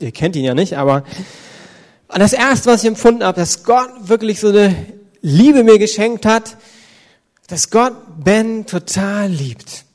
Ihr kennt ihn ja nicht, aber das Erste, was ich empfunden habe, dass Gott wirklich so eine Liebe mir geschenkt hat, dass Gott Ben total liebt.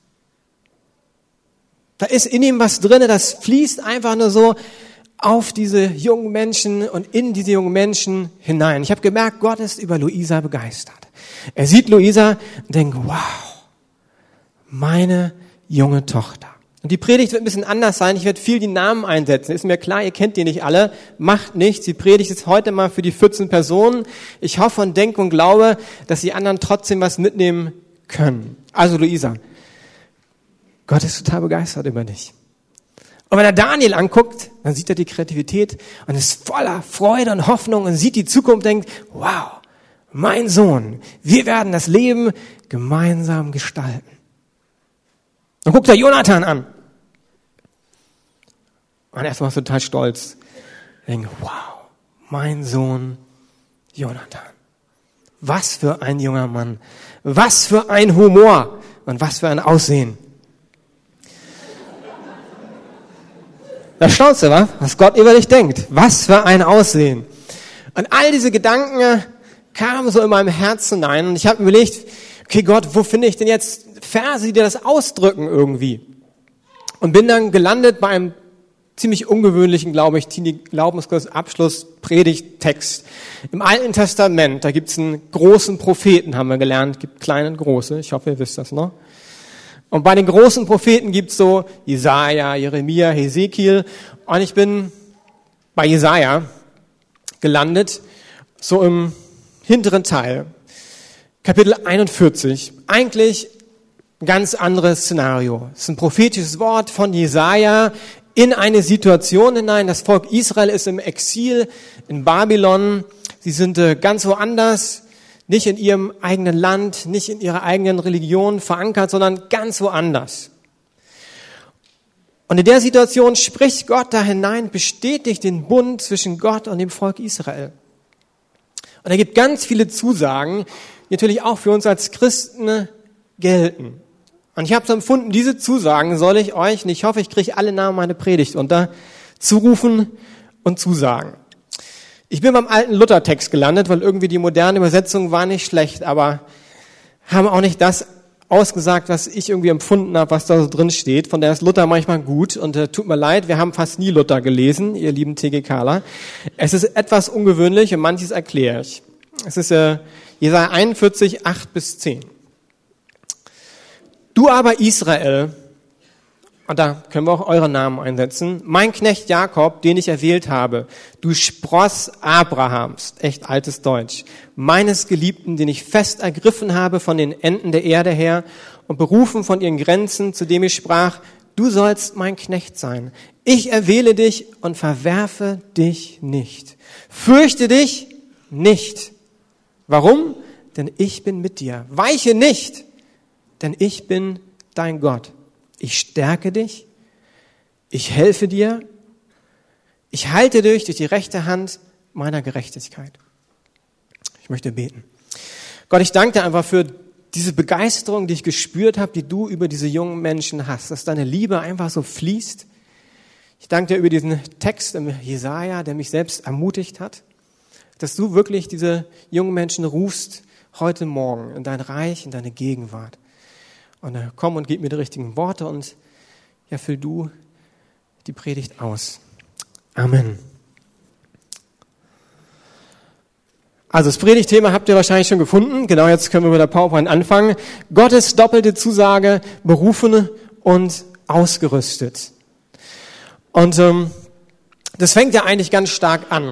Da ist in ihm was drin, das fließt einfach nur so auf diese jungen Menschen und in diese jungen Menschen hinein. Ich habe gemerkt, Gott ist über Luisa begeistert. Er sieht Luisa und denkt, wow, meine junge Tochter. Und die Predigt wird ein bisschen anders sein. Ich werde viel die Namen einsetzen. Ist mir klar, ihr kennt die nicht alle. Macht nichts. Die Predigt ist heute mal für die 14 Personen. Ich hoffe und denke und glaube, dass die anderen trotzdem was mitnehmen können. Also Luisa, Gott ist total begeistert über dich. Und wenn er Daniel anguckt, dann sieht er die Kreativität und ist voller Freude und Hoffnung und sieht die Zukunft und denkt, wow, mein Sohn, wir werden das Leben gemeinsam gestalten. Dann guckt er Jonathan an. Und erstmal ist er total stolz. Er denkt, wow, mein Sohn Jonathan. Was für ein junger Mann. Was für ein Humor und was für ein Aussehen. Da staunst du, was Gott über dich denkt. Was für ein Aussehen. Und all diese Gedanken kamen so in meinem Herzen hinein. Und ich habe mir überlegt, okay Gott, wo finde ich denn jetzt Verse, die das ausdrücken irgendwie? Und bin dann gelandet bei einem ziemlich ungewöhnlichen, glaube ich, Glaubenskurs-Abschluss Predigttext. Im Alten Testament, da gibt's einen großen Propheten, haben wir gelernt, gibt kleine und große, ich hoffe, ihr wisst das noch. Und bei den großen Propheten gibt's so Jesaja, Jeremia, Hesekiel. Und ich bin bei Jesaja gelandet, so im hinteren Teil. Kapitel 41. Eigentlich ein ganz anderes Szenario. Es ist ein prophetisches Wort von Jesaja in eine Situation hinein. Das Volk Israel ist im Exil in Babylon. Sie sind ganz woanders. Nicht in ihrem eigenen Land, nicht in ihrer eigenen Religion verankert, sondern ganz woanders. Und in der Situation spricht Gott da hinein, bestätigt den Bund zwischen Gott und dem Volk Israel. Und er gibt ganz viele Zusagen, die natürlich auch für uns als Christen gelten. Und ich habe so empfunden, diese Zusagen soll ich euch, und ich hoffe, ich kriege alle Namen meiner Predigt unter, zurufen und zusagen. Ich bin beim alten Luthertext gelandet, weil irgendwie die moderne Übersetzung war nicht schlecht, aber haben auch nicht das ausgesagt, was ich irgendwie empfunden habe, was da so drin steht. Von daher ist Luther manchmal gut und tut mir leid, wir haben fast nie Luther gelesen, ihr lieben TGKler. Es ist etwas ungewöhnlich und manches erkläre ich. Es ist Jesaja 41, 8-10. Du aber Israel, und da können wir auch eure Namen einsetzen, mein Knecht Jakob, den ich erwählt habe, du Spross Abrahams, echt altes Deutsch, meines Geliebten, den ich fest ergriffen habe von den Enden der Erde her und berufen von ihren Grenzen, zu dem ich sprach, du sollst mein Knecht sein. Ich erwähle dich und verwerfe dich nicht. Fürchte dich nicht. Warum? Denn ich bin mit dir. Weiche nicht, denn ich bin dein Gott. Ich stärke dich, ich helfe dir, ich halte dich durch die rechte Hand meiner Gerechtigkeit. Ich möchte beten. Gott, ich danke dir einfach für diese Begeisterung, die ich gespürt habe, die du über diese jungen Menschen hast, dass deine Liebe einfach so fließt. Ich danke dir über diesen Text im Jesaja, der mich selbst ermutigt hat, dass du wirklich diese jungen Menschen rufst heute Morgen in dein Reich, in deine Gegenwart. Und komm und gib mir die richtigen Worte und ja, füll du die Predigt aus. Amen. Also das Predigtthema habt ihr wahrscheinlich schon gefunden. Genau, jetzt können wir mit der PowerPoint anfangen. Gottes doppelte Zusage, berufen und ausgerüstet. Und das fängt ja eigentlich ganz stark an.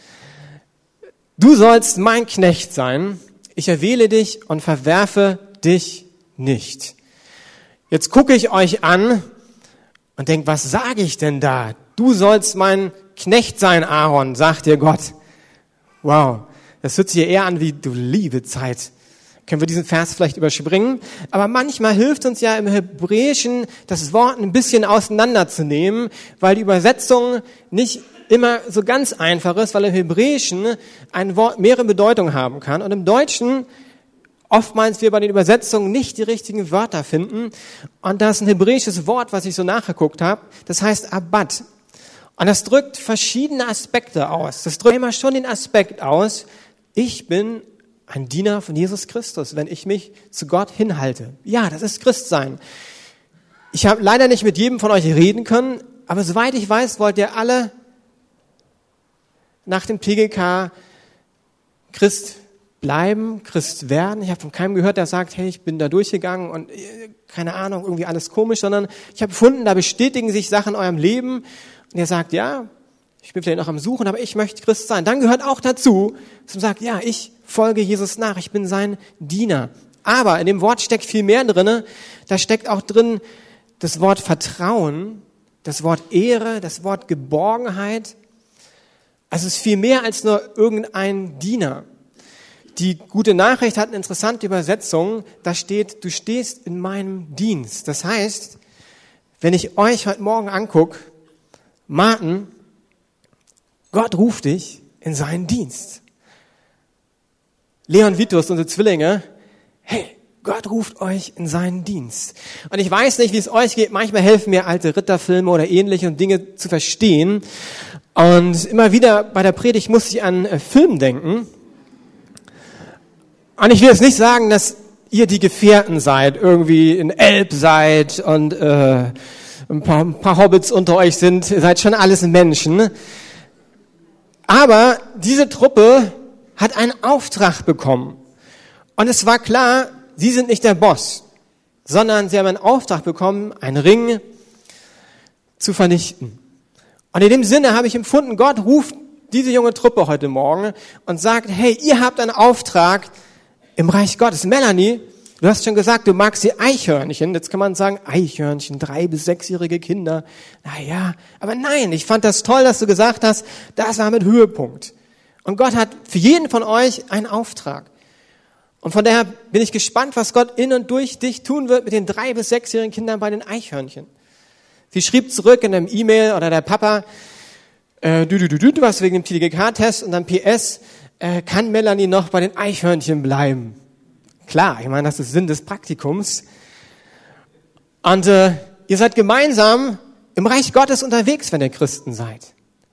Du sollst mein Knecht sein. Ich erwähle dich und verwerfe dich nicht. Jetzt gucke ich euch an und denke, was sage ich denn da? Du sollst mein Knecht sein, Aaron, sagt dir Gott. Wow, das hört sich eher an wie, du liebe Zeit. Können wir diesen Vers vielleicht überspringen? Aber manchmal hilft uns ja im Hebräischen, das Wort ein bisschen auseinanderzunehmen, weil die Übersetzung nicht immer so ganz einfach ist, weil im Hebräischen ein Wort mehrere Bedeutungen haben kann. Und im Deutschen oftmals wir bei den Übersetzungen nicht die richtigen Wörter finden. Und da ist ein hebräisches Wort, was ich so nachgeguckt habe, das heißt Abad. Und das drückt verschiedene Aspekte aus. Das drückt immer schon den Aspekt aus, ich bin ein Diener von Jesus Christus, wenn ich mich zu Gott hinhalte. Ja, das ist Christsein. Ich habe leider nicht mit jedem von euch reden können, aber soweit ich weiß, wollt ihr alle nach dem PGK Christ bleiben, Christ werden. Ich habe von keinem gehört, der sagt, hey, ich bin da durchgegangen und keine Ahnung, irgendwie alles komisch, sondern ich habe gefunden, da bestätigen sich Sachen in eurem Leben und ihr sagt, ja, ich bin vielleicht noch am Suchen, aber ich möchte Christ sein. Dann gehört auch dazu, dass man sagt, ja, ich folge Jesus nach, ich bin sein Diener. Aber in dem Wort steckt viel mehr drin. Da steckt auch drin das Wort Vertrauen, das Wort Ehre, das Wort Geborgenheit. Also es ist viel mehr als nur irgendein Diener. Die gute Nachricht hat eine interessante Übersetzung. Da steht, du stehst in meinem Dienst. Das heißt, wenn ich euch heute Morgen angucke, Martin, Gott ruft dich in seinen Dienst. Leon Vitus, unsere Zwillinge, hey, Gott ruft euch in seinen Dienst. Und ich weiß nicht, wie es euch geht. Manchmal helfen mir alte Ritterfilme oder ähnliche, um Dinge zu verstehen. Und immer wieder bei der Predigt muss ich an Film denken. Und ich will jetzt nicht sagen, dass ihr die Gefährten seid, irgendwie in Elb seid und ein paar Hobbits unter euch sind. Ihr seid schon alles Menschen. Aber diese Truppe hat einen Auftrag bekommen. Und es war klar, sie sind nicht der Boss, sondern sie haben einen Auftrag bekommen, einen Ring zu vernichten. Und in dem Sinne habe ich empfunden, Gott ruft diese junge Truppe heute Morgen und sagt, hey, ihr habt einen Auftrag im Reich Gottes. Melanie, du hast schon gesagt, du magst die Eichhörnchen. Jetzt kann man sagen, Eichhörnchen, 3- bis 6-jährige Kinder. Naja, aber nein, ich fand das toll, dass du gesagt hast, das war mit Höhepunkt. Und Gott hat für jeden von euch einen Auftrag. Und von daher bin ich gespannt, was Gott in und durch dich tun wird mit den 3- bis 6-jährigen Kindern bei den Eichhörnchen. Sie schrieb zurück in einem E-Mail oder der Papa, du warst wegen dem TDGK-Test und dann PS, kann Melanie noch bei den Eichhörnchen bleiben? Klar, ich meine, das ist Sinn des Praktikums. Und ihr seid gemeinsam im Reich Gottes unterwegs, wenn ihr Christen seid.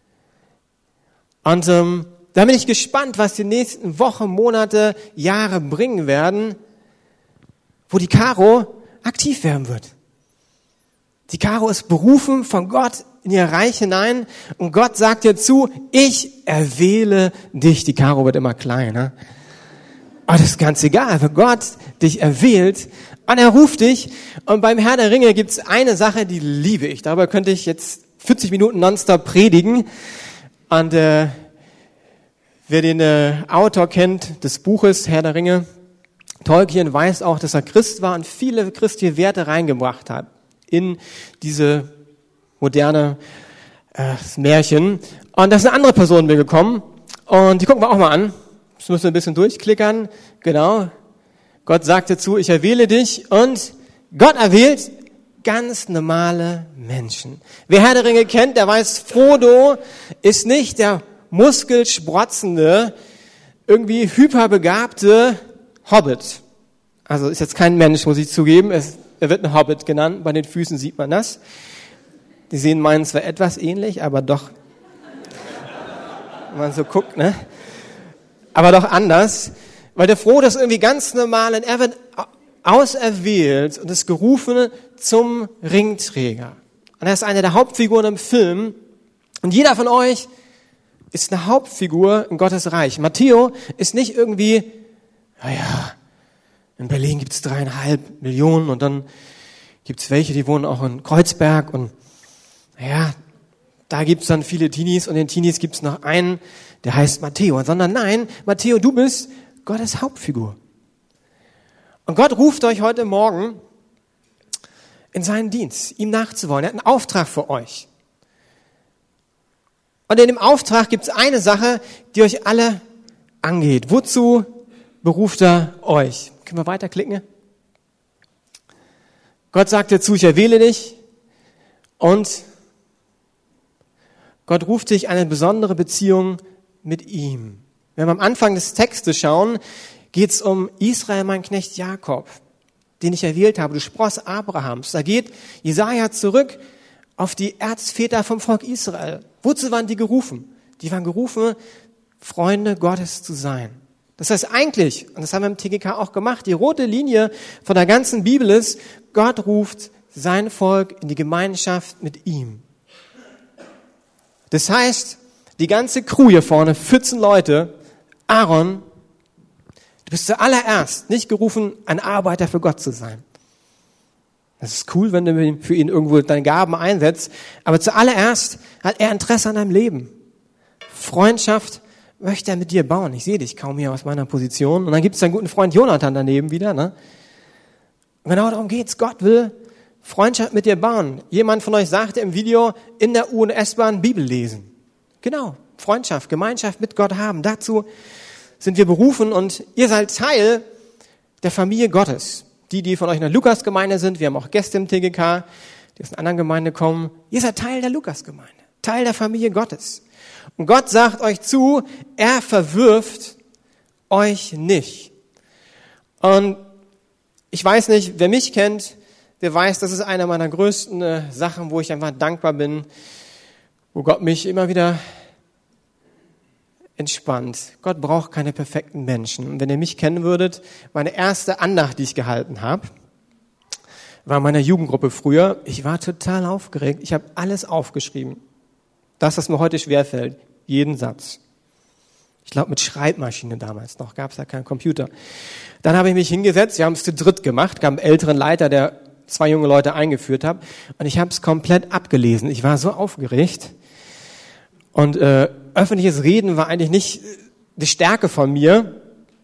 Und da bin ich gespannt, was die nächsten Wochen, Monate, Jahre bringen werden, wo die Caro aktiv werden wird. Die Caro ist berufen von Gott in ihr Reich hinein und Gott sagt ihr zu, ich erwähle dich. Die Caro wird immer kleiner. Aber das ist ganz egal, wenn Gott dich erwählt und er ruft dich. Und beim Herr der Ringe gibt es eine Sache, die liebe ich. Darüber könnte ich jetzt 40 Minuten nonstop predigen. Und wer den Autor kennt des Buches Herr der Ringe, Tolkien, weiß auch, dass er Christ war und viele christliche Werte reingebracht hat in diese moderne Märchen. Und da ist eine andere Person mir gekommen und die gucken wir auch mal an. Das müssen wir ein bisschen durchklickern. Genau. Gott sagte zu, ich erwähle dich und Gott erwählt ganz normale Menschen. Wer Herr der Ringe kennt, der weiß, Frodo ist nicht der muskelsprotzende, irgendwie hyperbegabte Hobbit. Also ist jetzt kein Mensch, muss ich zugeben. Er wird ein Hobbit genannt. Bei den Füßen sieht man das. Die sehen meinen zwar etwas ähnlich, aber doch, wenn man so guckt, ne? Aber doch anders. Weil der Frodo ist irgendwie ganz normal und er wird auserwählt und ist gerufen zum Ringträger. Und er ist eine der Hauptfiguren im Film. Und jeder von euch ist eine Hauptfigur in Gottes Reich. Matteo ist nicht irgendwie, naja, in Berlin gibt's 3,5 Millionen und dann gibt's welche, die wohnen auch in Kreuzberg und naja, da gibt's dann viele Teenies und in den Teenies gibt's noch einen, der heißt Matteo. Sondern nein, Matteo, du bist Gottes Hauptfigur. Und Gott ruft euch heute Morgen in seinen Dienst, ihm nachzuwollen. Er hat einen Auftrag für euch. Und in dem Auftrag gibt's eine Sache, die euch alle angeht. Wozu beruft er euch? Können wir weiterklicken? Gott sagt dir zu, ich erwähle dich und Gott ruft dich eine besondere Beziehung mit ihm. Wenn wir am Anfang des Textes schauen, geht es um Israel, mein Knecht Jakob, den ich erwählt habe, du Spross Abrahams. Da geht Jesaja zurück auf die Erzväter vom Volk Israel. Wozu waren die gerufen? Die waren gerufen, Freunde Gottes zu sein. Das heißt eigentlich, und das haben wir im TGK auch gemacht, die rote Linie von der ganzen Bibel ist, Gott ruft sein Volk in die Gemeinschaft mit ihm. Das heißt, die ganze Crew hier vorne, 14 Leute, Aaron, du bist zuallererst nicht gerufen, ein Arbeiter für Gott zu sein. Das ist cool, wenn du für ihn irgendwo deine Gaben einsetzt, aber zuallererst hat er Interesse an deinem Leben. Freundschaft möchte er mit dir bauen. Ich sehe dich kaum hier aus meiner Position. Und dann gibt es deinen guten Freund Jonathan daneben wieder. Ne? Und genau darum geht's. Gott will Freundschaft mit dir bauen. Jemand von euch sagte im Video, in der U- und S-Bahn Bibel lesen. Genau, Freundschaft, Gemeinschaft mit Gott haben. Dazu sind wir berufen und ihr seid Teil der Familie Gottes. Die von euch in der Lukas-Gemeinde sind, wir haben auch Gäste im TGK, die aus einer anderen Gemeinde kommen. Ihr seid Teil der Lukas-Gemeinde, Teil der Familie Gottes. Und Gott sagt euch zu, er verwirft euch nicht. Und ich weiß nicht, wer mich kennt, der weiß, das ist eine meiner größten Sachen, wo ich einfach dankbar bin, wo Gott mich immer wieder entspannt. Gott braucht keine perfekten Menschen. Und wenn ihr mich kennen würdet, meine erste Andacht, die ich gehalten habe, war in meiner Jugendgruppe früher. Ich war total aufgeregt. Ich habe alles aufgeschrieben. Das, was mir heute schwerfällt. Jeden Satz. Ich glaube, mit Schreibmaschine damals noch. Gab es ja keinen Computer. Dann habe ich mich hingesetzt. Wir haben es zu dritt gemacht. Gab einen älteren Leiter, der 2 junge Leute eingeführt hat. Und ich habe es komplett abgelesen. Ich war so aufgeregt. Und öffentliches Reden war eigentlich nicht die Stärke von mir.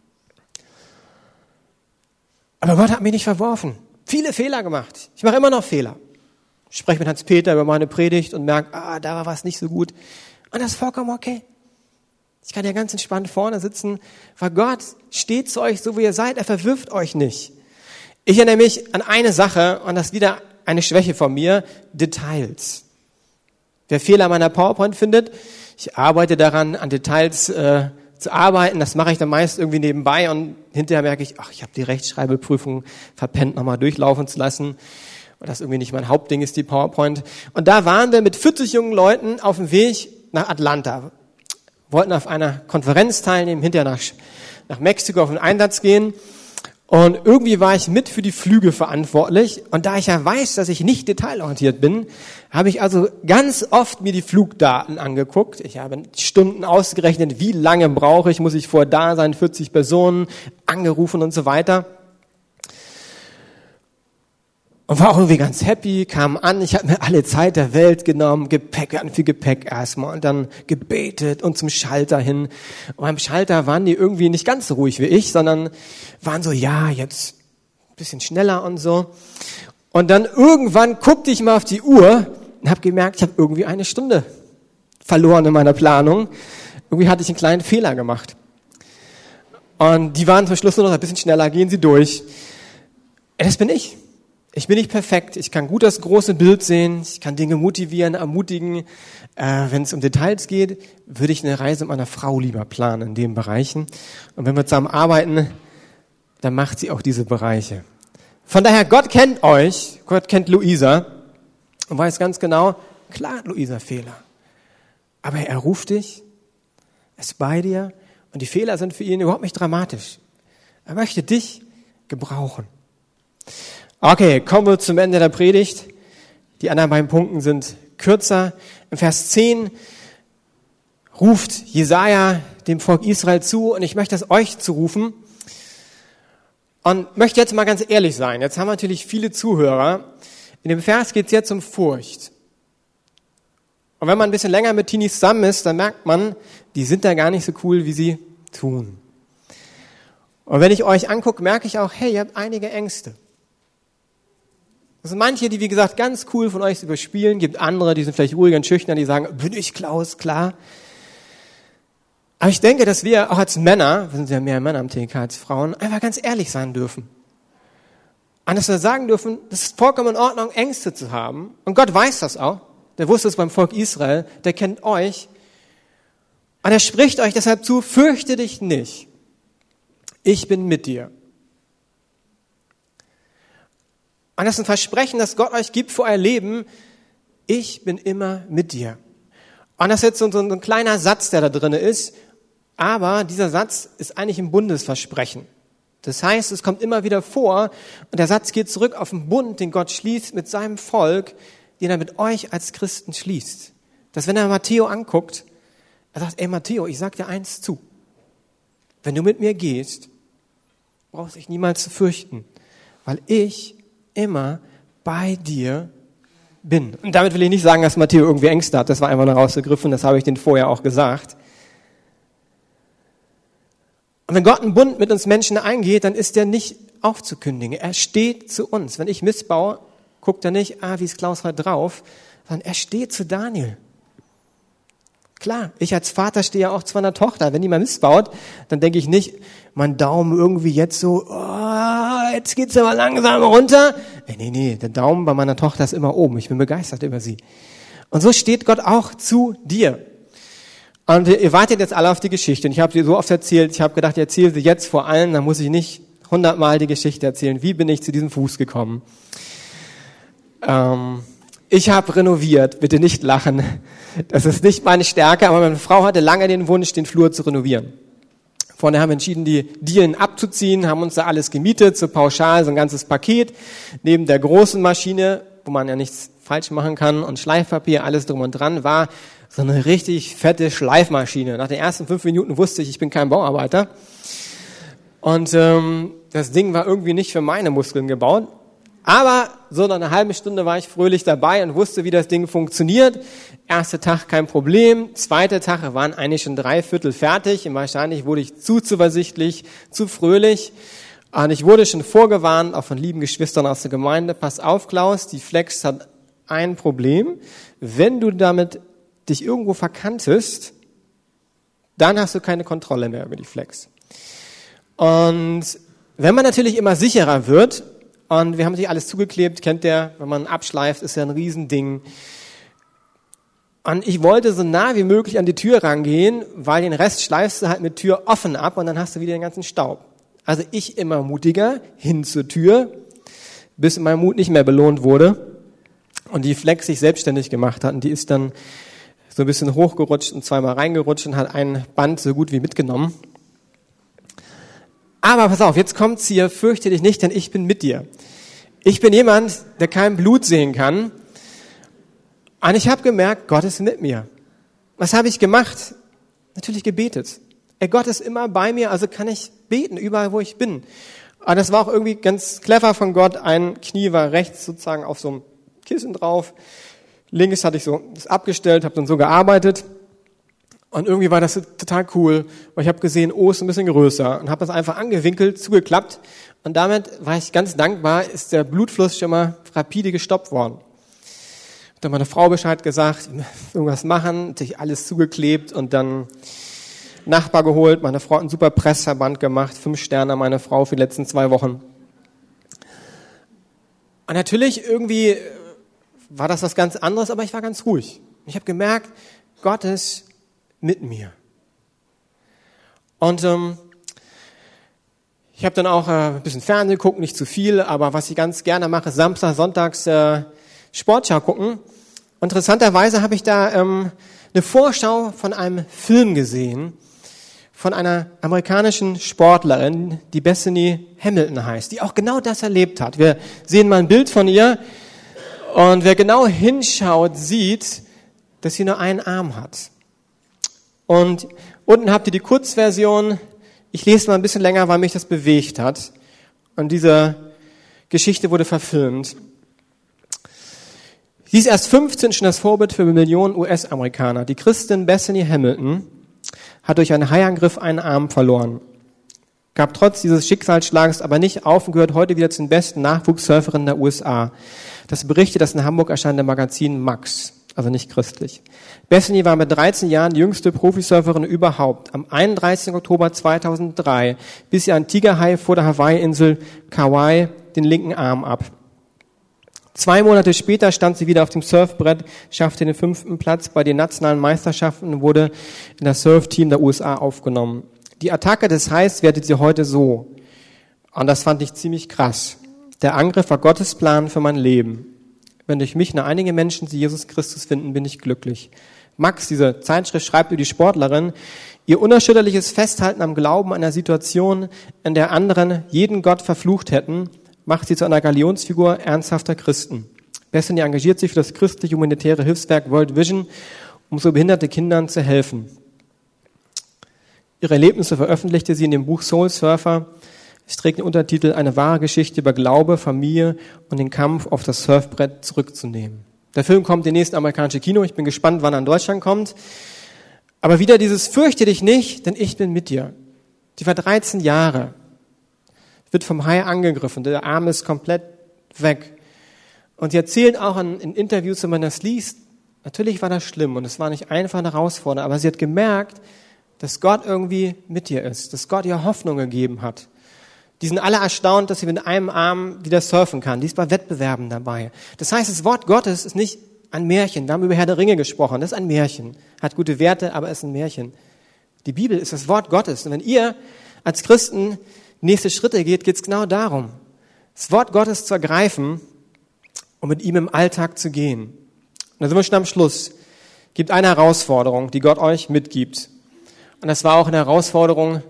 Aber Gott hat mich nicht verworfen. Viele Fehler gemacht. Ich mache immer noch Fehler. Ich spreche mit Hans-Peter über meine Predigt und merke, da war was nicht so gut. Und das ist vollkommen okay. Ich kann ja ganz entspannt vorne sitzen, weil Gott steht zu euch, so wie ihr seid. Er verwirft euch nicht. Ich erinnere mich an eine Sache, und das ist wieder eine Schwäche von mir, Details. Wer Fehler an meiner PowerPoint findet, ich arbeite daran, an Details zu arbeiten. Das mache ich dann meist irgendwie nebenbei und hinterher merke ich, ich habe die Rechtschreibprüfung verpennt, nochmal durchlaufen zu lassen, weil das irgendwie nicht mein Hauptding ist, die PowerPoint. Und da waren wir mit 40 jungen Leuten auf dem Weg nach Atlanta. Wollten auf einer Konferenz teilnehmen, hinterher nach Mexiko auf den Einsatz gehen. Und irgendwie war ich mit für die Flüge verantwortlich. Und da ich ja weiß, dass ich nicht detailorientiert bin, habe ich also ganz oft mir die Flugdaten angeguckt. Ich habe Stunden ausgerechnet, wie lange brauche ich, muss ich vorher da sein, 40 Personen, angerufen und so weiter. Und war auch irgendwie ganz happy, kam an, ich habe mir alle Zeit der Welt genommen, Gepäck, wir hatten viel Gepäck erstmal und dann gebetet und zum Schalter hin. Und beim Schalter waren die irgendwie nicht ganz so ruhig wie ich, sondern waren so, jetzt ein bisschen schneller und so. Und dann irgendwann guckte ich mal auf die Uhr und habe gemerkt, ich habe irgendwie 1 Stunde verloren in meiner Planung. Irgendwie hatte ich einen kleinen Fehler gemacht. Und die waren zum Schluss nur noch ein bisschen schneller, gehen sie durch. Das bin ich. Ich bin nicht perfekt. Ich kann gut das große Bild sehen. Ich kann Dinge motivieren, ermutigen. Wenn es um Details geht, würde ich eine Reise mit meiner Frau lieber planen in den Bereichen. Und wenn wir zusammen arbeiten, dann macht sie auch diese Bereiche. Von daher, Gott kennt euch. Gott kennt Luisa und weiß ganz genau, klar hat Luisa Fehler. Aber er ruft dich, er ist bei dir und die Fehler sind für ihn überhaupt nicht dramatisch. Er möchte dich gebrauchen. Okay, kommen wir zum Ende der Predigt. Die anderen beiden Punkte sind kürzer. Im Vers 10 ruft Jesaja dem Volk Israel zu und ich möchte es euch zurufen und möchte jetzt mal ganz ehrlich sein. Jetzt haben wir natürlich viele Zuhörer. In dem Vers geht es jetzt um Furcht. Und wenn man ein bisschen länger mit Teenies zusammen ist, dann merkt man, die sind da gar nicht so cool, wie sie tun. Und wenn ich euch angucke, merke ich auch, hey, ihr habt einige Ängste. Das sind manche, die, wie gesagt, ganz cool von euch überspielen. Gibt andere, die sind vielleicht ruhiger und schüchtern, die sagen, bin ich Klaus, klar. Aber ich denke, dass wir auch als Männer, wir sind ja mehr Männer am TK als Frauen, einfach ganz ehrlich sein dürfen. Und dass wir sagen dürfen, das ist vollkommen in Ordnung, Ängste zu haben. Und Gott weiß das auch. Der wusste es beim Volk Israel, der kennt euch. Und er spricht euch deshalb zu, fürchte dich nicht. Ich bin mit dir. Und das ist ein Versprechen, das Gott euch gibt für euer Leben ich bin immer mit dir. Und das ist jetzt so ein kleiner Satz, der da drin ist, aber dieser Satz ist eigentlich ein Bundesversprechen. Das heißt, es kommt immer wieder vor und der Satz geht zurück auf den Bund, den Gott schließt mit seinem Volk, den er mit euch als Christen schließt. Dass wenn er Matteo anguckt, er sagt, ey Matteo, ich sag dir eins zu. Wenn du mit mir gehst, brauchst du dich niemals zu fürchten, weil ich immer bei dir bin. Und damit will ich nicht sagen, dass Matteo irgendwie Ängste hat. Das war einfach nur rausgegriffen, das habe ich denen vorher auch gesagt. Und wenn Gott einen Bund mit uns Menschen eingeht, dann ist der nicht aufzukündigen. Er steht zu uns. Wenn ich missbaue, guckt er nicht, wie ist Klaus heute drauf, sondern er steht zu Daniel. Klar, ich als Vater stehe ja auch zu meiner Tochter. Wenn die mal missbaut, dann denke ich nicht, mein Daumen irgendwie jetzt so, jetzt geht's aber langsam runter. Nee, der Daumen bei meiner Tochter ist immer oben. Ich bin begeistert über sie. Und so steht Gott auch zu dir. Und ihr wartet jetzt alle auf die Geschichte. Und ich habe sie so oft erzählt, ich habe gedacht, ich erzähle sie jetzt vor allen, dann muss ich nicht 100-mal die Geschichte erzählen. Wie bin ich zu diesem Fuß gekommen? Ich habe renoviert, bitte nicht lachen. Das ist nicht meine Stärke, aber meine Frau hatte lange den Wunsch, den Flur zu renovieren. Vorne haben wir entschieden, die Dielen abzuziehen, haben uns da alles gemietet, so pauschal, so ein ganzes Paket. Neben der großen Maschine, wo man ja nichts falsch machen kann, und Schleifpapier, alles drum und dran, war so eine richtig fette Schleifmaschine. Nach den ersten 5 Minuten wusste ich bin kein Bauarbeiter. Und das Ding war irgendwie nicht für meine Muskeln gebaut. Aber so nach einer halben Stunde war ich fröhlich dabei und wusste, wie das Ding funktioniert. Erster Tag kein Problem. Zweiter Tag waren eigentlich schon 3/4 fertig. Und wahrscheinlich wurde ich zu zuversichtlich, zu fröhlich. Und ich wurde schon vorgewarnt, auch von lieben Geschwistern aus der Gemeinde. Pass auf, Klaus, die Flex hat ein Problem. Wenn du damit dich irgendwo verkantest, dann hast du keine Kontrolle mehr über die Flex. Und wenn man natürlich immer sicherer wird, und wir haben sich alles zugeklebt, kennt ihr, wenn man abschleift, ist ja ein Riesending. Und ich wollte so nah wie möglich an die Tür rangehen, weil den Rest schleifst du halt mit Tür offen ab und dann hast du wieder den ganzen Staub. Also ich immer mutiger hin zur Tür, bis mein Mut nicht mehr belohnt wurde und die Flex sich selbstständig gemacht hat. Und die ist dann so ein bisschen hochgerutscht und zweimal reingerutscht und hat ein Band so gut wie mitgenommen. Aber pass auf, jetzt kommt's hier, fürchte dich nicht, denn ich bin mit dir. Ich bin jemand, der kein Blut sehen kann. Und ich habe gemerkt, Gott ist mit mir. Was habe ich gemacht? Natürlich gebetet. Gott ist immer bei mir, also kann ich beten, überall wo ich bin. Und das war auch irgendwie ganz clever von Gott. Ein Knie war rechts sozusagen auf so einem Kissen drauf. Links hatte ich so das abgestellt, habe dann so gearbeitet. Und irgendwie war das total cool, weil ich habe gesehen, ist ein bisschen größer und habe das einfach angewinkelt, zugeklappt. Und damit war ich ganz dankbar, ist der Blutfluss schon mal rapide gestoppt worden. Hab dann meine Frau Bescheid gesagt, irgendwas machen, sich alles zugeklebt und dann Nachbar geholt. Meine Frau hat einen super Pressverband gemacht, 5 Sterne meine Frau für die letzten 2 Wochen. Und natürlich irgendwie war das was ganz anderes, aber ich war ganz ruhig. Ich habe gemerkt, Gott ist mit mir. Und ich habe dann auch ein bisschen Fernsehen geguckt, nicht zu viel, aber was ich ganz gerne mache, Samstag, Sonntags Sportschau gucken. Interessanterweise habe ich da eine Vorschau von einem Film gesehen, von einer amerikanischen Sportlerin, die Bethany Hamilton heißt, die auch genau das erlebt hat. Wir sehen mal ein Bild von ihr und wer genau hinschaut, sieht, dass sie nur einen Arm hat. Und unten habt ihr die Kurzversion. Ich lese mal ein bisschen länger, weil mich das bewegt hat. Und diese Geschichte wurde verfilmt. Sie ist erst 15 schon das Vorbild für Millionen US-Amerikaner. Die Christin Bethany Hamilton hat durch einen Haiangriff einen Arm verloren. Gab trotz dieses Schicksalsschlags aber nicht auf und gehört heute wieder zu den besten Nachwuchssurferinnen der USA. Das berichtet das in Hamburg erscheinende Magazin Max. Also nicht christlich. Bethany war mit 13 Jahren die jüngste Profisurferin überhaupt. Am 31. Oktober 2003 biss ihr ein Tigerhai vor der Hawaii-Insel Kauai den linken Arm ab. 2 Monate später stand sie wieder auf dem Surfbrett, schaffte den 5. Platz bei den nationalen Meisterschaften und wurde in das Surfteam der USA aufgenommen. Die Attacke des Hais wertet sie heute so. Und das fand ich ziemlich krass. Der Angriff war Gottes Plan für mein Leben. Wenn durch mich nur einige Menschen zu Jesus Christus finden, bin ich glücklich. Max, diese Zeitschrift, schreibt über die Sportlerin, ihr unerschütterliches Festhalten am Glauben einer Situation, in der anderen jeden Gott verflucht hätten, macht sie zu einer Galionsfigur ernsthafter Christen. Bethany engagiert sich für das christlich-humanitäre Hilfswerk World Vision, um so behinderte Kindern zu helfen. Ihre Erlebnisse veröffentlichte sie in dem Buch Soul Surfer. Es trägt den Untertitel Eine wahre Geschichte über Glaube, Familie und den Kampf auf das Surfbrett zurückzunehmen. Der Film kommt demnächst in amerikanische Kino. Ich bin gespannt, wann er in Deutschland kommt. Aber wieder dieses Fürchte dich nicht, denn ich bin mit dir. Die war 13 Jahre, wird vom Hai angegriffen, der Arm ist komplett weg. Und sie erzählt auch in Interviews, wenn man das liest, natürlich war das schlimm und es war nicht einfach eine Herausforderung, aber sie hat gemerkt, dass Gott irgendwie mit ihr ist, dass Gott ihr Hoffnung gegeben hat. Die sind alle erstaunt, dass sie mit einem Arm wieder surfen kann. Die ist bei Wettbewerben dabei. Das heißt, das Wort Gottes ist nicht ein Märchen. Wir haben über Herr der Ringe gesprochen. Das ist ein Märchen. Hat gute Werte, aber ist ein Märchen. Die Bibel ist das Wort Gottes. Und wenn ihr als Christen nächste Schritte geht, geht es genau darum, das Wort Gottes zu ergreifen und mit ihm im Alltag zu gehen. Und da sind wir schon am Schluss. Es gibt eine Herausforderung, die Gott euch mitgibt. Und das war auch eine Herausforderung,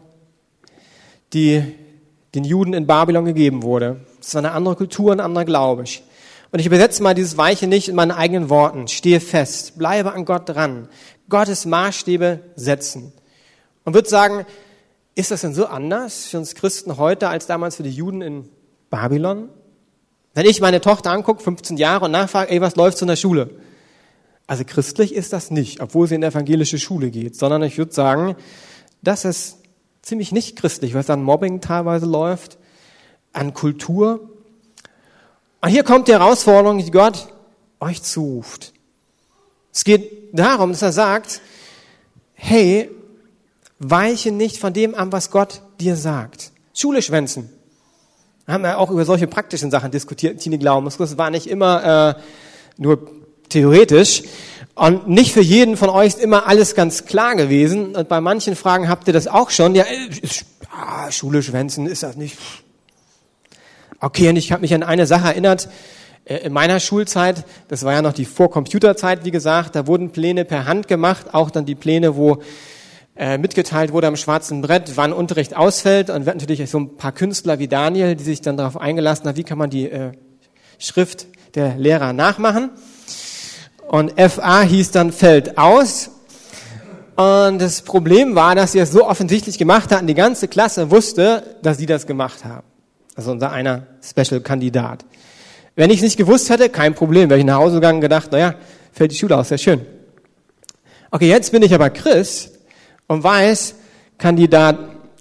die den Juden in Babylon gegeben wurde. Das war eine andere Kultur, ein anderer Glaube. Und ich übersetze mal dieses Weiche nicht in meinen eigenen Worten. Stehe fest, bleibe an Gott dran. Gottes Maßstäbe setzen. Und würde sagen, ist das denn so anders für uns Christen heute als damals für die Juden in Babylon? Wenn ich meine Tochter angucke, 15 Jahre, und nachfrage, was läuft so in der Schule? Also christlich ist das nicht, obwohl sie in die evangelische Schule geht, sondern ich würde sagen, das ist ziemlich nicht christlich, was an Mobbing teilweise läuft, an Kultur. Und hier kommt die Herausforderung, die Gott euch zuruft. Es geht darum, dass er sagt, hey, weiche nicht von dem an, was Gott dir sagt. Schule schwänzen. Wir haben ja auch über solche praktischen Sachen diskutiert, Tine Glauben. Das war nicht immer nur theoretisch. Und nicht für jeden von euch ist immer alles ganz klar gewesen. Und bei manchen Fragen habt ihr das auch schon. Ja, Schule schwänzen, ist das nicht? Okay, und ich habe mich an eine Sache erinnert. In meiner Schulzeit, das war ja noch die Vor-Computer-Zeit, wie gesagt, da wurden Pläne per Hand gemacht. Auch dann die Pläne, wo mitgeteilt wurde am schwarzen Brett, wann Unterricht ausfällt. Und wir hatten natürlich so ein paar Künstler wie Daniel, die sich dann darauf eingelassen haben, wie kann man die Schrift der Lehrer nachmachen. Und FA hieß dann fällt aus. Und das Problem war, dass sie es so offensichtlich gemacht hatten, die ganze Klasse wusste, dass sie das gemacht haben. Also unser einer Special-Kandidat. Wenn ich es nicht gewusst hätte, kein Problem. Wäre ich nach Hause gegangen und gedacht, naja, fällt die Schule aus, sehr schön. Okay, jetzt bin ich aber Christ und weiß, Kandidat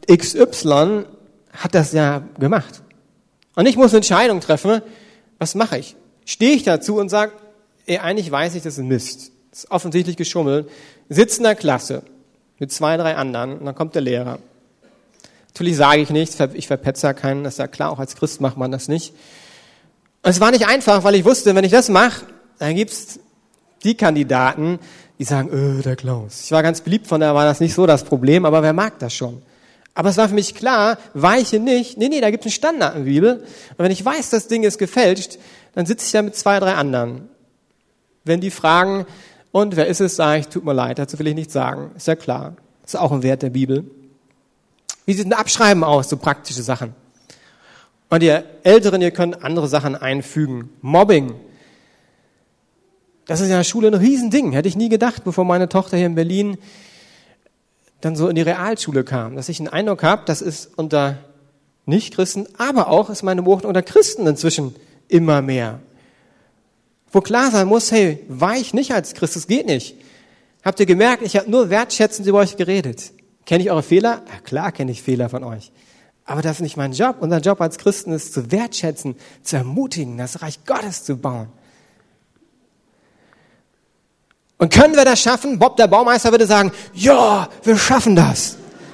XY hat das ja gemacht. Und ich muss eine Entscheidung treffen, was mache ich? Stehe ich dazu und sage, eigentlich weiß ich, das ist Mist. Das ist offensichtlich geschummelt. Sitze in der Klasse mit 2, 3 anderen und dann kommt der Lehrer. Natürlich sage ich nichts, ich verpetze ja keinen, das ist ja klar, auch als Christ macht man das nicht. Und es war nicht einfach, weil ich wusste, wenn ich das mache, dann gibt's die Kandidaten, die sagen, der Klaus. Ich war ganz beliebt, von daher war das nicht so das Problem, aber wer mag das schon? Aber es war für mich klar, weiche nicht. Nee, da gibt es einen Standard in der Bibel. Und wenn ich weiß, das Ding ist gefälscht, dann sitze ich da mit 2, 3 anderen. Wenn die fragen, und wer ist es, sage ich, tut mir leid, dazu will ich nichts sagen. Ist ja klar. Das ist auch ein Wert der Bibel. Wie sieht ein Abschreiben aus, so praktische Sachen? Und ihr Älteren, ihr könnt andere Sachen einfügen. Mobbing. Das ist ja in der Schule ein Riesending. Hätte ich nie gedacht, bevor meine Tochter hier in Berlin dann so in die Realschule kam. Dass ich einen Eindruck habe, das ist unter Nicht-Christen, aber auch ist meine Beobachtung unter Christen inzwischen immer mehr. Wo klar sein muss, hey, weich nicht als Christ, das geht nicht. Habt ihr gemerkt, ich habe nur wertschätzend über euch geredet. Kenne ich eure Fehler? Ja, klar kenne ich Fehler von euch. Aber das ist nicht mein Job. Unser Job als Christen ist zu wertschätzen, zu ermutigen, das Reich Gottes zu bauen. Und können wir das schaffen? Bob, der Baumeister, würde sagen, ja, wir schaffen das.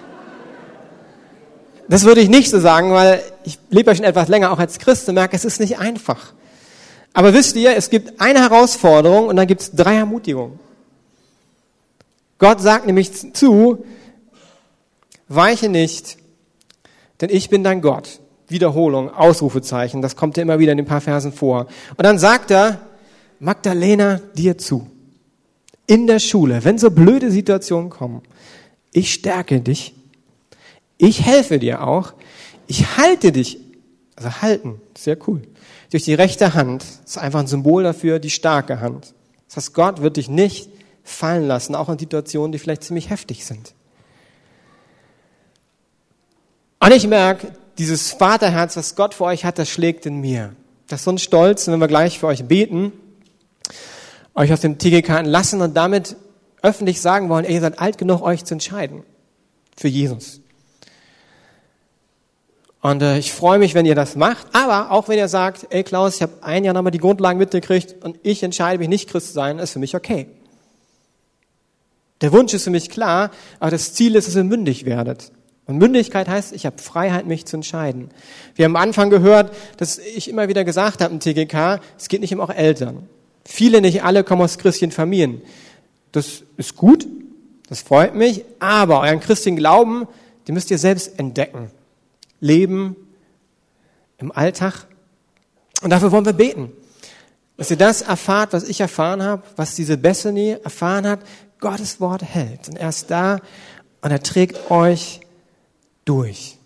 Das würde ich nicht so sagen, weil ich lebe ja schon etwas länger auch als Christ und merke, es ist nicht einfach. Aber wisst ihr, es gibt eine Herausforderung und dann gibt es 3 Ermutigungen. Gott sagt nämlich zu, weiche nicht, denn ich bin dein Gott. Wiederholung, Ausrufezeichen, das kommt ja immer wieder in den paar Versen vor. Und dann sagt er, Magdalena, dir zu. In der Schule, wenn so blöde Situationen kommen, ich stärke dich, ich helfe dir auch, ich halte dich, also halten, sehr cool, durch die rechte Hand, das ist einfach ein Symbol dafür, die starke Hand. Das heißt, Gott wird dich nicht fallen lassen, auch in Situationen, die vielleicht ziemlich heftig sind. Und ich merke, dieses Vaterherz, was Gott für euch hat, das schlägt in mir. Das ist so ein Stolz, wenn wir gleich für euch beten, euch aus dem TGK entlassen und damit öffentlich sagen wollen, ihr seid alt genug, euch zu entscheiden für Jesus. Und ich freue mich, wenn ihr das macht, aber auch wenn ihr sagt, ey Klaus, ich habe ein Jahr nochmal die Grundlagen mitgekriegt und ich entscheide mich nicht Christ zu sein, ist für mich okay. Der Wunsch ist für mich klar, aber das Ziel ist, dass ihr mündig werdet. Und Mündigkeit heißt, ich habe Freiheit, mich zu entscheiden. Wir haben am Anfang gehört, dass ich immer wieder gesagt habe im TGK, es geht nicht um eure Eltern. Viele, nicht alle, kommen aus christlichen Familien. Das ist gut, das freut mich, aber euren christlichen Glauben, den müsst ihr selbst entdecken. Leben im Alltag. Und dafür wollen wir beten. Dass ihr das erfahrt, was ich erfahren habe, was diese Bethany erfahren hat. Gottes Wort hält. Und er ist da und er trägt euch durch.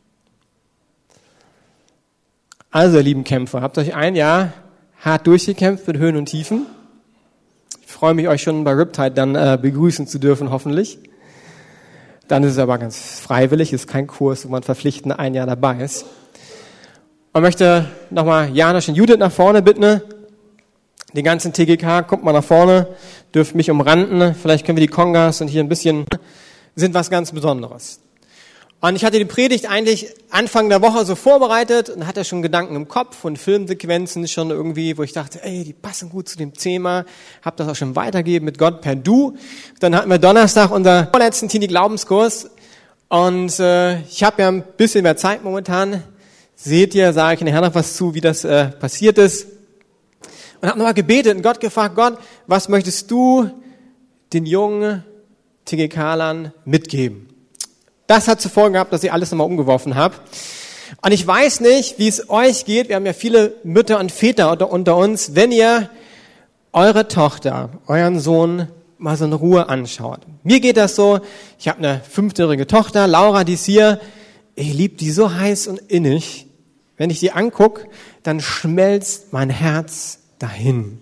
Also, ihr lieben Kämpfer, habt euch ein Jahr hart durchgekämpft mit Höhen und Tiefen. Ich freue mich, euch schon bei Riptide dann begrüßen zu dürfen, hoffentlich. Dann ist es aber ganz freiwillig, ist kein Kurs, wo man verpflichtend ein Jahr dabei ist. Ich möchte nochmal Janusz und Judith nach vorne bitten. Den ganzen TGK, kommt mal nach vorne, dürft mich umranden. Vielleicht können wir die Kongas und hier ein bisschen, sind was ganz Besonderes. Und ich hatte die Predigt eigentlich Anfang der Woche so vorbereitet und hatte schon Gedanken im Kopf und Filmsequenzen schon irgendwie, wo ich dachte, ey, die passen gut zu dem Thema. Hab das auch schon weitergegeben mit Gott per Du. Dann hatten wir Donnerstag unser vorletzten Teenie-Glaubenskurs und ich habe ja ein bisschen mehr Zeit momentan. Seht ihr, sage ich nachher noch was zu, wie das passiert ist. Und habe nochmal gebetet und Gott gefragt, Gott, was möchtest du den jungen TGK-Lern mitgeben? Das hat zur Folge gehabt, dass ich alles nochmal umgeworfen habe. Und ich weiß nicht, wie es euch geht. Wir haben ja viele Mütter und Väter unter uns. Wenn ihr eure Tochter, euren Sohn mal so in Ruhe anschaut. Mir geht das so, ich habe eine 5-jährige Tochter, Laura, die ist hier. Ich liebe die so heiß und innig. Wenn ich die angucke, dann schmelzt mein Herz dahin.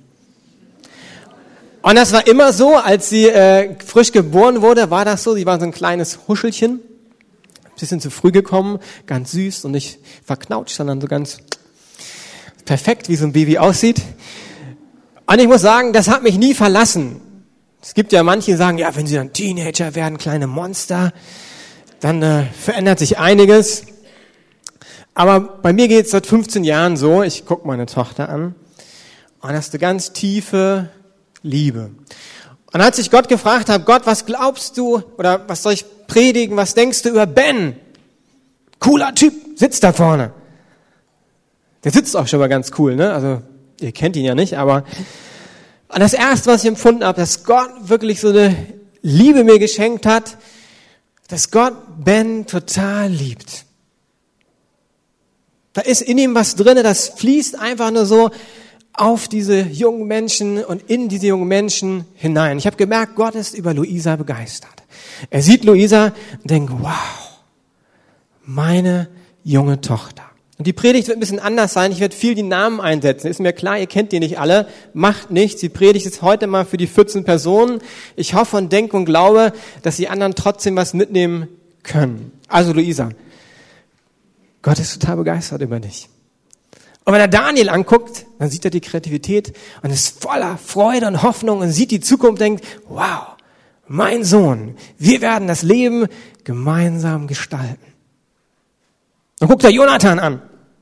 Und das war immer so, als sie frisch geboren wurde, war das so. Sie war so ein kleines Huschelchen. Bisschen zu früh gekommen, ganz süß und nicht verknautscht, sondern so ganz perfekt, wie so ein Baby aussieht. Und ich muss sagen, das hat mich nie verlassen. Es gibt ja manche, die sagen, ja, wenn sie dann Teenager werden, kleine Monster, dann verändert sich einiges. Aber bei mir geht es seit 15 Jahren so, ich gucke meine Tochter an und das ist eine ganz tiefe Liebe. Und als ich Gott gefragt habe, Gott, was glaubst du oder was soll ich predigen, was denkst du über Ben? Cooler Typ, sitzt da vorne. Der sitzt auch schon mal ganz cool, ne? Also ihr kennt ihn ja nicht, aber und das Erste, was ich empfunden habe, dass Gott wirklich so eine Liebe mir geschenkt hat, dass Gott Ben total liebt. Da ist in ihm was drin, das fließt einfach nur so auf diese jungen Menschen und in diese jungen Menschen hinein. Ich habe gemerkt, Gott ist über Luisa begeistert. Er sieht Luisa und denkt, wow, meine junge Tochter. Und die Predigt wird ein bisschen anders sein. Ich werde viel die Namen einsetzen. Ist mir klar, ihr kennt die nicht alle. Macht nichts. Die Predigt ist heute mal für die 14 Personen. Ich hoffe und denke und glaube, dass die anderen trotzdem was mitnehmen können. Also Luisa, Gott ist total begeistert über dich. Und wenn er Daniel anguckt, dann sieht er die Kreativität und ist voller Freude und Hoffnung und sieht die Zukunft und denkt, wow, mein Sohn, wir werden das Leben gemeinsam gestalten. Dann guckt er Jonathan an.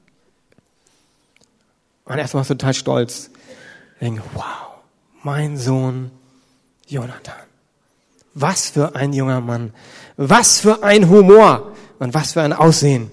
Und erstmal ist er total stolz. Denkt, wow, mein Sohn Jonathan. Was für ein junger Mann. Was für ein Humor und was für ein Aussehen.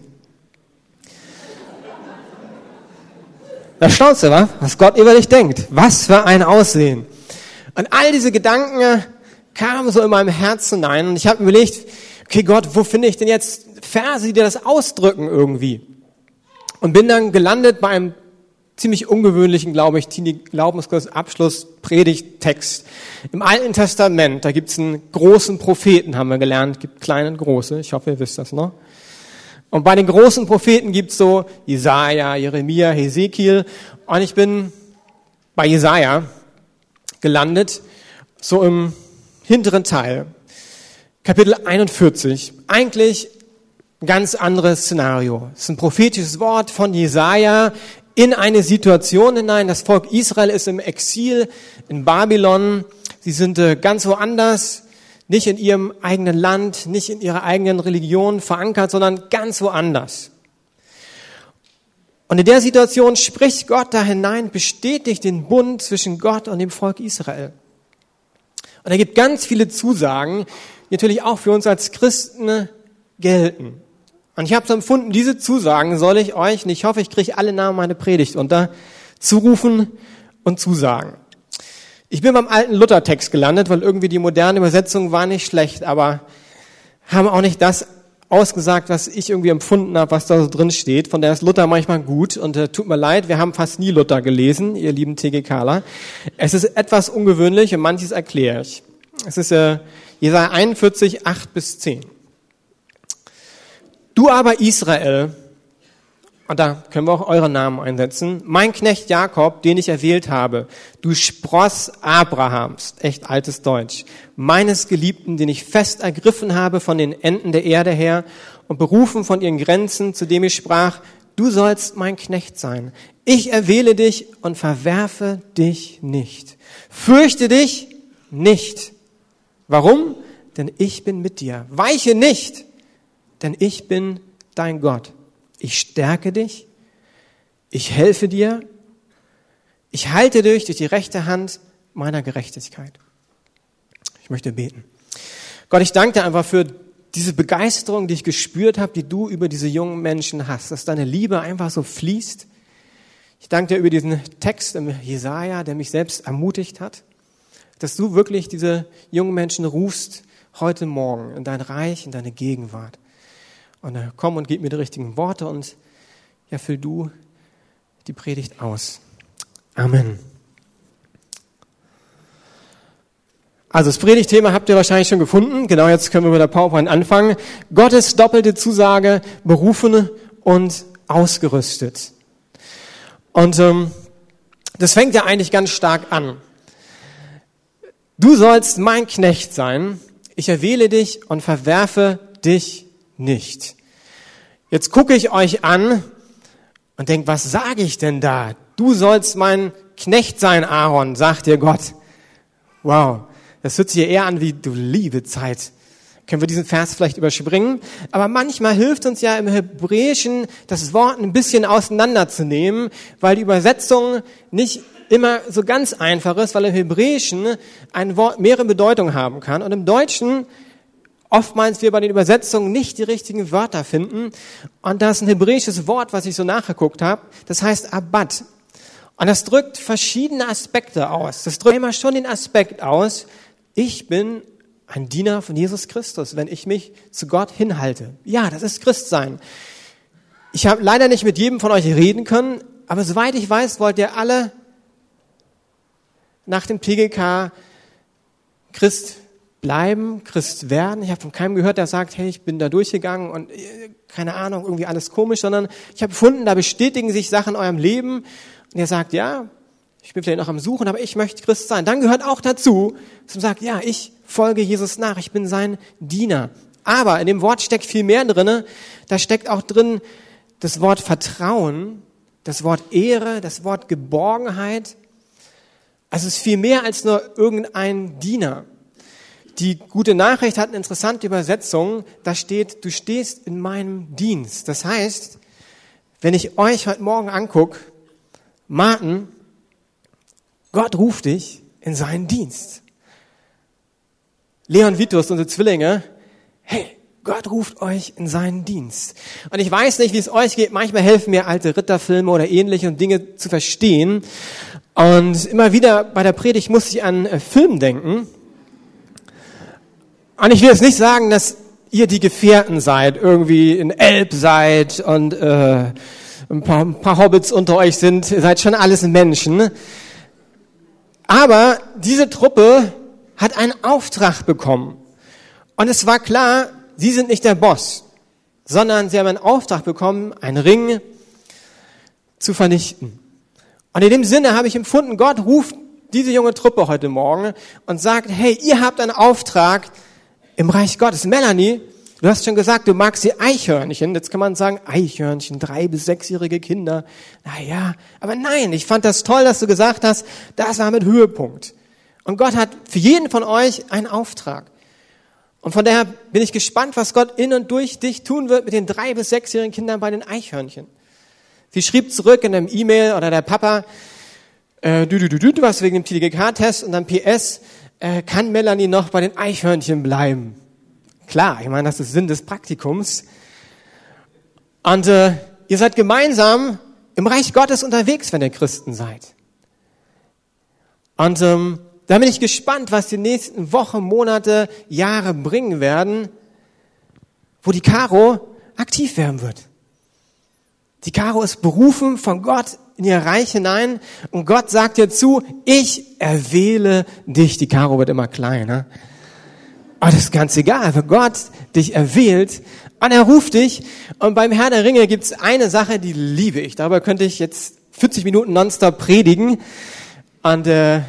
Da staunst du, was Gott über dich denkt. Was für ein Aussehen. Und all diese Gedanken kamen so in meinem Herzen hinein. Und ich habe mir überlegt, okay Gott, wo finde ich denn jetzt Verse, die dir das ausdrücken irgendwie? Und bin dann gelandet bei einem ziemlich ungewöhnlichen, glaube ich, Glaubenskurs-Abschluss, Predigttext. Im Alten Testament, da gibt's einen großen Propheten, haben wir gelernt, gibt kleine und große, ich hoffe, ihr wisst das noch. Und bei den großen Propheten gibt's so Jesaja, Jeremia, Hesekiel, und ich bin bei Jesaja gelandet, so im hinteren Teil, Kapitel 41. Eigentlich ein ganz anderes Szenario. Es ist ein prophetisches Wort von Jesaja in eine Situation hinein. Das Volk Israel ist im Exil in Babylon. Sie sind ganz woanders, nicht in ihrem eigenen Land, nicht in ihrer eigenen Religion verankert, sondern ganz woanders. Und in der Situation spricht Gott da hinein, bestätigt den Bund zwischen Gott und dem Volk Israel. Und er gibt ganz viele Zusagen, die natürlich auch für uns als Christen gelten. Und ich habe so empfunden, diese Zusagen soll ich euch, und ich hoffe, ich kriege alle Namen meine Predigt unter, zurufen und zusagen. Ich bin beim alten Luthertext gelandet, weil irgendwie die moderne Übersetzung war nicht schlecht, aber haben auch nicht das ausgesagt, was ich irgendwie empfunden habe, was da so drin steht. Von daher ist Luther manchmal gut und tut mir leid, wir haben fast nie Luther gelesen, ihr lieben TGKler. Es ist etwas ungewöhnlich und manches erkläre ich. Es ist Jesaja 41, 8-10. Du aber Israel, und da können wir auch eure Namen einsetzen, mein Knecht Jakob, den ich erwählt habe, du Spross Abrahams, echt altes Deutsch, meines Geliebten, den ich fest ergriffen habe von den Enden der Erde her und berufen von ihren Grenzen, zu dem ich sprach, du sollst mein Knecht sein. Ich erwähle dich und verwerfe dich nicht. Fürchte dich nicht. Warum? Denn ich bin mit dir. Weiche nicht, denn ich bin dein Gott. Ich stärke dich, ich helfe dir, ich halte dich durch die rechte Hand meiner Gerechtigkeit. Ich möchte beten. Gott, ich danke dir einfach für diese Begeisterung, die ich gespürt habe, die du über diese jungen Menschen hast, dass deine Liebe einfach so fließt. Ich danke dir über diesen Text im Jesaja, der mich selbst ermutigt hat, dass du wirklich diese jungen Menschen rufst heute Morgen in dein Reich, in deine Gegenwart. Und komm und gib mir die richtigen Worte und ja, füll du die Predigt aus. Amen. Also das Predigtthema habt ihr wahrscheinlich schon gefunden. Genau, jetzt können wir mit der PowerPoint anfangen. Gottes doppelte Zusage, berufen und ausgerüstet. Und das fängt ja eigentlich ganz stark an. Du sollst mein Knecht sein. Ich erwähle dich und verwerfe dich nicht. Jetzt gucke ich euch an und denke, was sage ich denn da? Du sollst mein Knecht sein, Aaron, sagt dir Gott. Wow, das hört sich ja eher an wie du liebe Zeit. Können wir diesen Vers vielleicht überspringen? Aber manchmal hilft uns ja im Hebräischen, das Wort ein bisschen auseinanderzunehmen, weil die Übersetzung nicht immer so ganz einfach ist, weil im Hebräischen ein Wort mehrere Bedeutungen haben kann. Und im Deutschen oftmals wir bei den Übersetzungen nicht die richtigen Wörter finden. Und da ist ein hebräisches Wort, was ich so nachgeguckt habe, das heißt Abad. Und das drückt verschiedene Aspekte aus. Das drückt immer schon den Aspekt aus, ich bin ein Diener von Jesus Christus, wenn ich mich zu Gott hinhalte. Ja, das ist Christsein. Ich habe leider nicht mit jedem von euch reden können, aber soweit ich weiß, wollt ihr alle nach dem PGK Christ bleiben, Christ werden. Ich habe von keinem gehört, der sagt, hey, ich bin da durchgegangen und keine Ahnung, irgendwie alles komisch, sondern ich habe gefunden, da bestätigen sich Sachen in eurem Leben und ihr sagt, ja, ich bin vielleicht noch am Suchen, aber ich möchte Christ sein. Dann gehört auch dazu, dass man sagt, ja, ich folge Jesus nach, ich bin sein Diener. Aber in dem Wort steckt viel mehr drin. Da steckt auch drin das Wort Vertrauen, das Wort Ehre, das Wort Geborgenheit. Also es ist viel mehr als nur irgendein Diener. Die gute Nachricht hat eine interessante Übersetzung. Da steht, du stehst in meinem Dienst. Das heißt, wenn ich euch heute Morgen angucke, Martin, Gott ruft dich in seinen Dienst. Leon Vitus, unsere Zwillinge, hey, Gott ruft euch in seinen Dienst. Und ich weiß nicht, wie es euch geht. Manchmal helfen mir alte Ritterfilme oder ähnliche, um Dinge zu verstehen. Und immer wieder bei der Predigt muss ich an Film denken. Und ich will jetzt nicht sagen, dass ihr die Gefährten seid, irgendwie in Elb seid und ein paar Hobbits unter euch sind. Ihr seid schon alles Menschen. Aber diese Truppe hat einen Auftrag bekommen. Und es war klar, sie sind nicht der Boss, sondern sie haben einen Auftrag bekommen, einen Ring zu vernichten. Und in dem Sinne habe ich empfunden, Gott ruft diese junge Truppe heute Morgen und sagt, hey, ihr habt einen Auftrag im Reich Gottes. Melanie, du hast schon gesagt, du magst die Eichhörnchen. Jetzt kann man sagen, Eichhörnchen, 3- bis 6-jährige Kinder. Naja, aber nein, ich fand das toll, dass du gesagt hast, das war mit Höhepunkt. Und Gott hat für jeden von euch einen Auftrag. Und von daher bin ich gespannt, was Gott in und durch dich tun wird mit den 3- bis 6-jährigen Kindern bei den Eichhörnchen. Sie schrieb zurück in einem E-Mail oder der Papa, du warst wegen dem TDGK-Test und dann PS, kann Melanie noch bei den Eichhörnchen bleiben? Klar, ich meine, das ist Sinn des Praktikums. Und ihr seid gemeinsam im Reich Gottes unterwegs, wenn ihr Christen seid. Und da bin ich gespannt, was die nächsten Wochen, Monate, Jahre bringen werden, wo die Caro aktiv werden wird. Die Caro ist berufen von Gott in ihr Reich hinein und Gott sagt ihr zu, ich erwähle dich. Die Caro wird immer kleiner. Aber das ist ganz egal, weil Gott dich erwählt und er ruft dich. Und beim Herr der Ringe gibt es eine Sache, die liebe ich. Darüber könnte ich jetzt 40 Minuten nonstop predigen. Und wer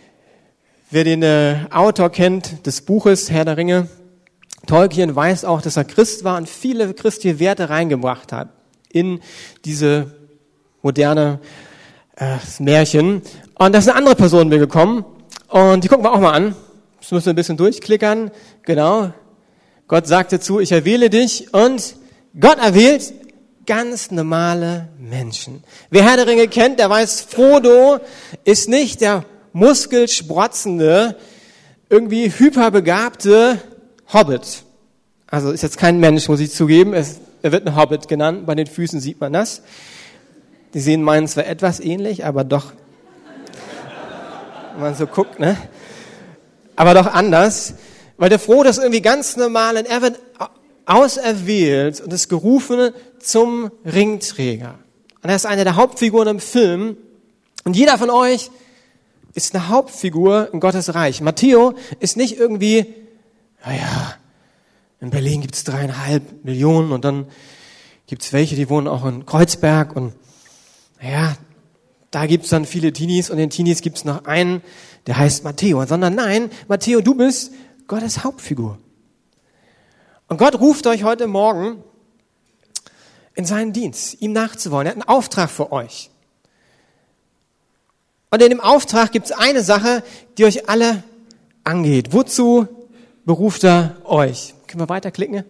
den Autor kennt des Buches Herr der Ringe, Tolkien, weiß auch, dass er Christ war und viele christliche Werte reingebracht hat in diese moderne Märchen. Und da ist eine andere Person mir gekommen und die gucken wir auch mal an. Das müssen wir ein bisschen durchklickern. Genau. Gott sagte zu, ich erwähle dich und Gott erwählt ganz normale Menschen. Wer Herr der Ringe kennt, der weiß, Frodo ist nicht der muskelsprotzende, irgendwie hyperbegabte Hobbit. Also ist jetzt kein Mensch, muss ich zugeben. Er wird ein Hobbit genannt, bei den Füßen sieht man das. Die sehen meinen zwar etwas ähnlich, aber doch, wenn man so guckt, ne? Aber doch anders, weil der Frodo ist irgendwie ganz normal und er wird auserwählt und ist gerufen zum Ringträger. Und er ist eine der Hauptfiguren im Film und jeder von euch ist eine Hauptfigur in Gottes Reich. Matteo ist nicht irgendwie, naja, in Berlin gibt's 3,5 Millionen und dann gibt's welche, die wohnen auch in Kreuzberg und naja, da gibt's dann viele Teenies und den Teenies gibt's noch einen, der heißt Matteo. Sondern nein, Matteo, du bist Gottes Hauptfigur. Und Gott ruft euch heute Morgen in seinen Dienst, ihm nachzuwollen. Er hat einen Auftrag für euch. Und in dem Auftrag gibt's eine Sache, die euch alle angeht. Wozu beruft er euch? Können wir weiterklicken?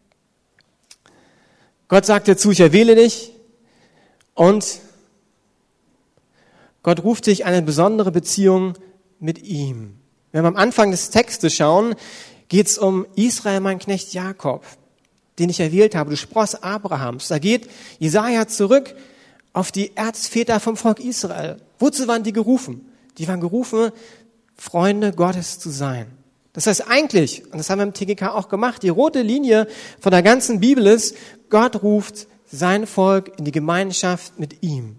Gott sagt dir zu, ich erwähle dich und Gott ruft dich eine besondere Beziehung mit ihm. Wenn wir am Anfang des Textes schauen, geht es um Israel, mein Knecht Jakob, den ich erwählt habe, du Spross Abrahams. Da geht Jesaja zurück auf die Erzväter vom Volk Israel. Wozu waren die gerufen? Die waren gerufen, Freunde Gottes zu sein. Das heißt eigentlich, und das haben wir im TGK auch gemacht, die rote Linie von der ganzen Bibel ist, Gott ruft sein Volk in die Gemeinschaft mit ihm.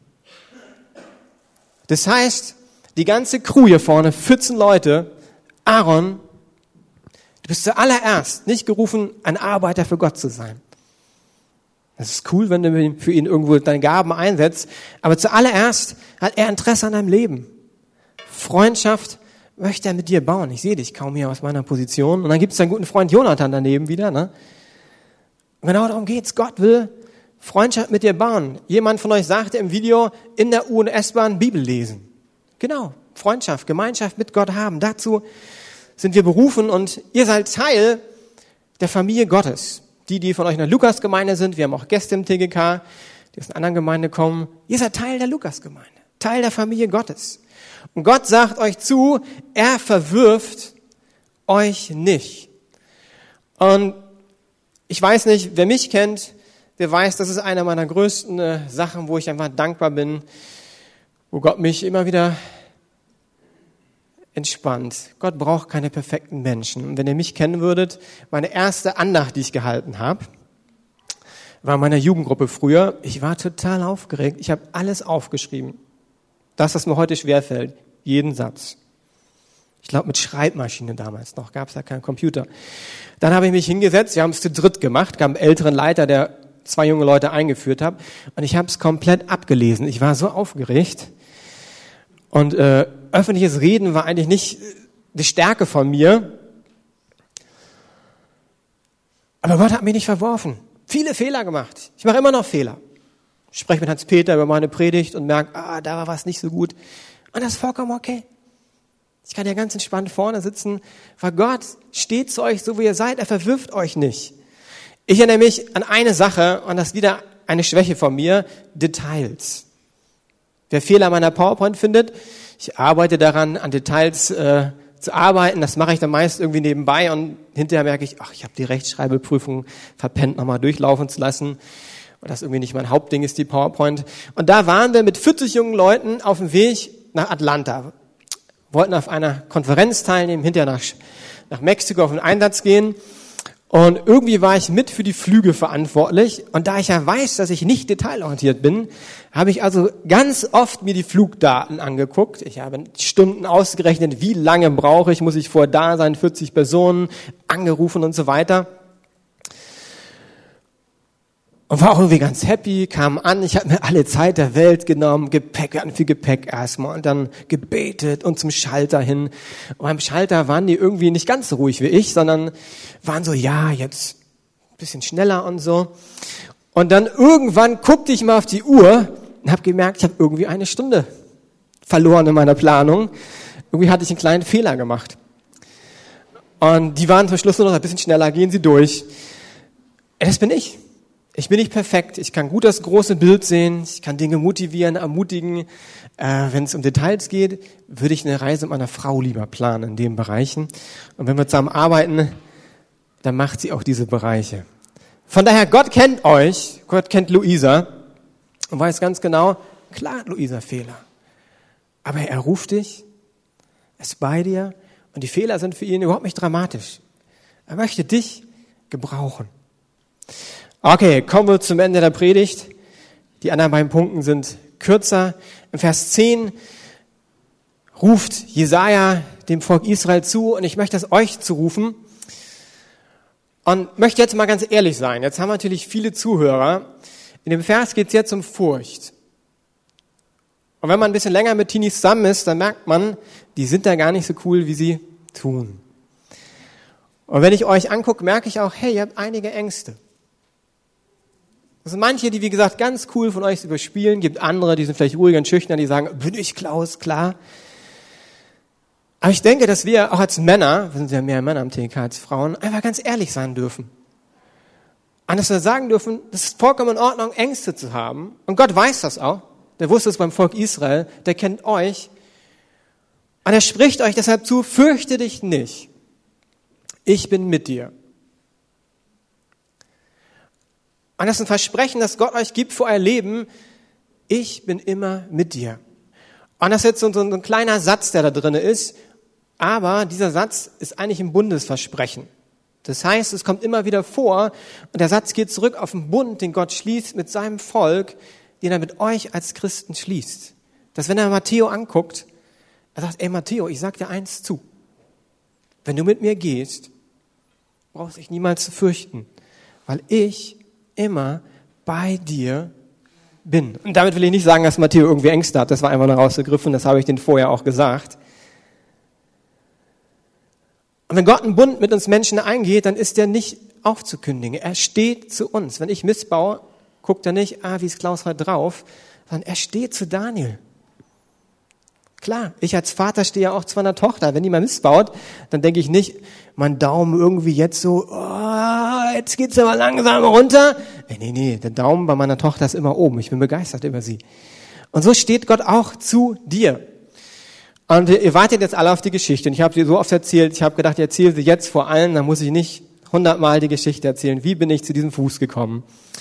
Das heißt, die ganze Crew hier vorne, 14 Leute, Aaron, du bist zuallererst nicht gerufen, ein Arbeiter für Gott zu sein. Das ist cool, wenn du für ihn irgendwo deine Gaben einsetzt, aber zuallererst hat er Interesse an deinem Leben. Freundschaft möchte er mit dir bauen. Ich sehe dich kaum hier aus meiner Position. Und dann gibt es deinen guten Freund Jonathan daneben wieder. Ne? Und genau darum geht's. Gott will Freundschaft mit dir bauen. Jemand von euch sagte im Video, in der U- und S-Bahn Bibel lesen. Genau, Freundschaft, Gemeinschaft mit Gott haben. Dazu sind wir berufen und ihr seid Teil der Familie Gottes. Die von euch in der Lukas-Gemeinde sind, wir haben auch Gäste im TGK, die aus einer anderen Gemeinde kommen. Ihr seid Teil der Lukas-Gemeinde, Teil der Familie Gottes. Und Gott sagt euch zu, er verwirft euch nicht. Und ich weiß nicht, wer mich kennt, der weiß, das ist eine meiner größten Sachen, wo ich einfach dankbar bin, wo Gott mich immer wieder entspannt. Gott braucht keine perfekten Menschen. Und wenn ihr mich kennen würdet, meine erste Andacht, die ich gehalten habe, war in meiner Jugendgruppe früher. Ich war total aufgeregt. Ich habe alles aufgeschrieben. Das, was mir heute schwerfällt. Jeden Satz. Ich glaube, mit Schreibmaschine damals noch. Gab es ja keinen Computer. Dann habe ich mich hingesetzt. Wir haben es zu dritt gemacht. Gab einen älteren Leiter, der 2 junge Leute eingeführt hat. Und ich habe es komplett abgelesen. Ich war so aufgeregt. Und öffentliches Reden war eigentlich nicht die Stärke von mir. Aber Gott hat mich nicht verworfen. Viele Fehler gemacht. Ich mache immer noch Fehler. Ich spreche mit Hans-Peter über meine Predigt und merke, da war was nicht so gut. Und das ist vollkommen okay. Ich kann ja ganz entspannt vorne sitzen, weil Gott steht zu euch, so wie ihr seid. Er verwirft euch nicht. Ich erinnere mich an eine Sache, und das ist wieder eine Schwäche von mir, Details. Wer Fehler meiner PowerPoint findet, ich arbeite daran, an Details zu arbeiten. Das mache ich dann meist irgendwie nebenbei und hinterher merke ich, ich habe die Rechtschreibprüfung verpennt, nochmal durchlaufen zu lassen. Und das irgendwie nicht mein Hauptding ist, die PowerPoint. Und da waren wir mit 40 jungen Leuten auf dem Weg nach Atlanta. Wollten auf einer Konferenz teilnehmen, hinterher nach Mexiko auf einen Einsatz gehen. Und irgendwie war ich mit für die Flüge verantwortlich. Und da ich ja weiß, dass ich nicht detailorientiert bin, habe ich also ganz oft mir die Flugdaten angeguckt. Ich habe Stunden ausgerechnet, wie lange brauche ich, muss ich vorher da sein, 40 Personen, angerufen und so weiter. Und war auch irgendwie ganz happy, kam an, ich habe mir alle Zeit der Welt genommen, Gepäck, wir hatten viel Gepäck erstmal und dann gebetet und zum Schalter hin. Und beim Schalter waren die irgendwie nicht ganz so ruhig wie ich, sondern waren so, jetzt ein bisschen schneller und so. Und dann irgendwann guckte ich mal auf die Uhr und habe gemerkt, ich habe irgendwie 1 Stunde verloren in meiner Planung. Irgendwie hatte ich einen kleinen Fehler gemacht. Und die waren zum Schluss nur noch ein bisschen schneller, gehen sie durch. Das bin ich. Ich bin nicht perfekt. Ich kann gut das große Bild sehen. Ich kann Dinge motivieren, ermutigen. Wenn es um Details geht, würde ich eine Reise mit meiner Frau lieber planen in den Bereichen. Und wenn wir zusammen arbeiten, dann macht sie auch diese Bereiche. Von daher, Gott kennt euch. Gott kennt Luisa und weiß ganz genau, klar hat Luisa Fehler. Aber er ruft dich, ist bei dir und die Fehler sind für ihn überhaupt nicht dramatisch. Er möchte dich gebrauchen. Okay, kommen wir zum Ende der Predigt. Die anderen beiden Punkte sind kürzer. Im Vers 10 ruft Jesaja dem Volk Israel zu und ich möchte es euch zurufen und möchte jetzt mal ganz ehrlich sein. Jetzt haben wir natürlich viele Zuhörer. In dem Vers geht es jetzt um Furcht. Und wenn man ein bisschen länger mit Teenies zusammen ist, dann merkt man, die sind da gar nicht so cool, wie sie tun. Und wenn ich euch angucke, merke ich auch, hey, ihr habt einige Ängste. Es sind manche, die, wie gesagt, ganz cool von euch überspielen. Gibt andere, die sind vielleicht ruhiger und schüchtern, die sagen, bin ich Klaus, klar. Aber ich denke, dass wir auch als Männer, wir sind ja mehr Männer am TK als Frauen, einfach ganz ehrlich sein dürfen. Und dass wir sagen dürfen, das ist vollkommen in Ordnung, Ängste zu haben. Und Gott weiß das auch. Der wusste es beim Volk Israel. Der kennt euch. Und er spricht euch deshalb zu, fürchte dich nicht. Ich bin mit dir. Und das ist ein Versprechen, das Gott euch gibt für euer Leben. Ich bin immer mit dir. Und das ist jetzt so ein kleiner Satz, der da drin ist. Aber dieser Satz ist eigentlich ein Bundesversprechen. Das heißt, es kommt immer wieder vor. Und der Satz geht zurück auf den Bund, den Gott schließt mit seinem Volk, den er mit euch als Christen schließt. Dass wenn er Matteo anguckt, er sagt, Matteo, ich sag dir eins zu. Wenn du mit mir gehst, brauchst du dich niemals zu fürchten. Weil ich immer bei dir bin. Und damit will ich nicht sagen, dass Matteo irgendwie Ängste hat. Das war einfach nur rausgegriffen. Das habe ich denen vorher auch gesagt. Und wenn Gott einen Bund mit uns Menschen eingeht, dann ist der nicht aufzukündigen. Er steht zu uns. Wenn ich missbaue, guckt er nicht, wie ist Klaus heute drauf, sondern er steht zu Daniel. Klar, ich als Vater stehe ja auch zu meiner Tochter. Wenn die mal missbaut, dann denke ich nicht, mein Daumen irgendwie jetzt so, jetzt geht's aber langsam runter. Nee, der Daumen bei meiner Tochter ist immer oben. Ich bin begeistert über sie. Und so steht Gott auch zu dir. Und ihr wartet jetzt alle auf die Geschichte. Und ich habe sie so oft erzählt, ich habe gedacht, ich erzähle sie jetzt vor allen, dann muss ich nicht 100-mal die Geschichte erzählen. Wie bin ich zu diesem Fuß gekommen?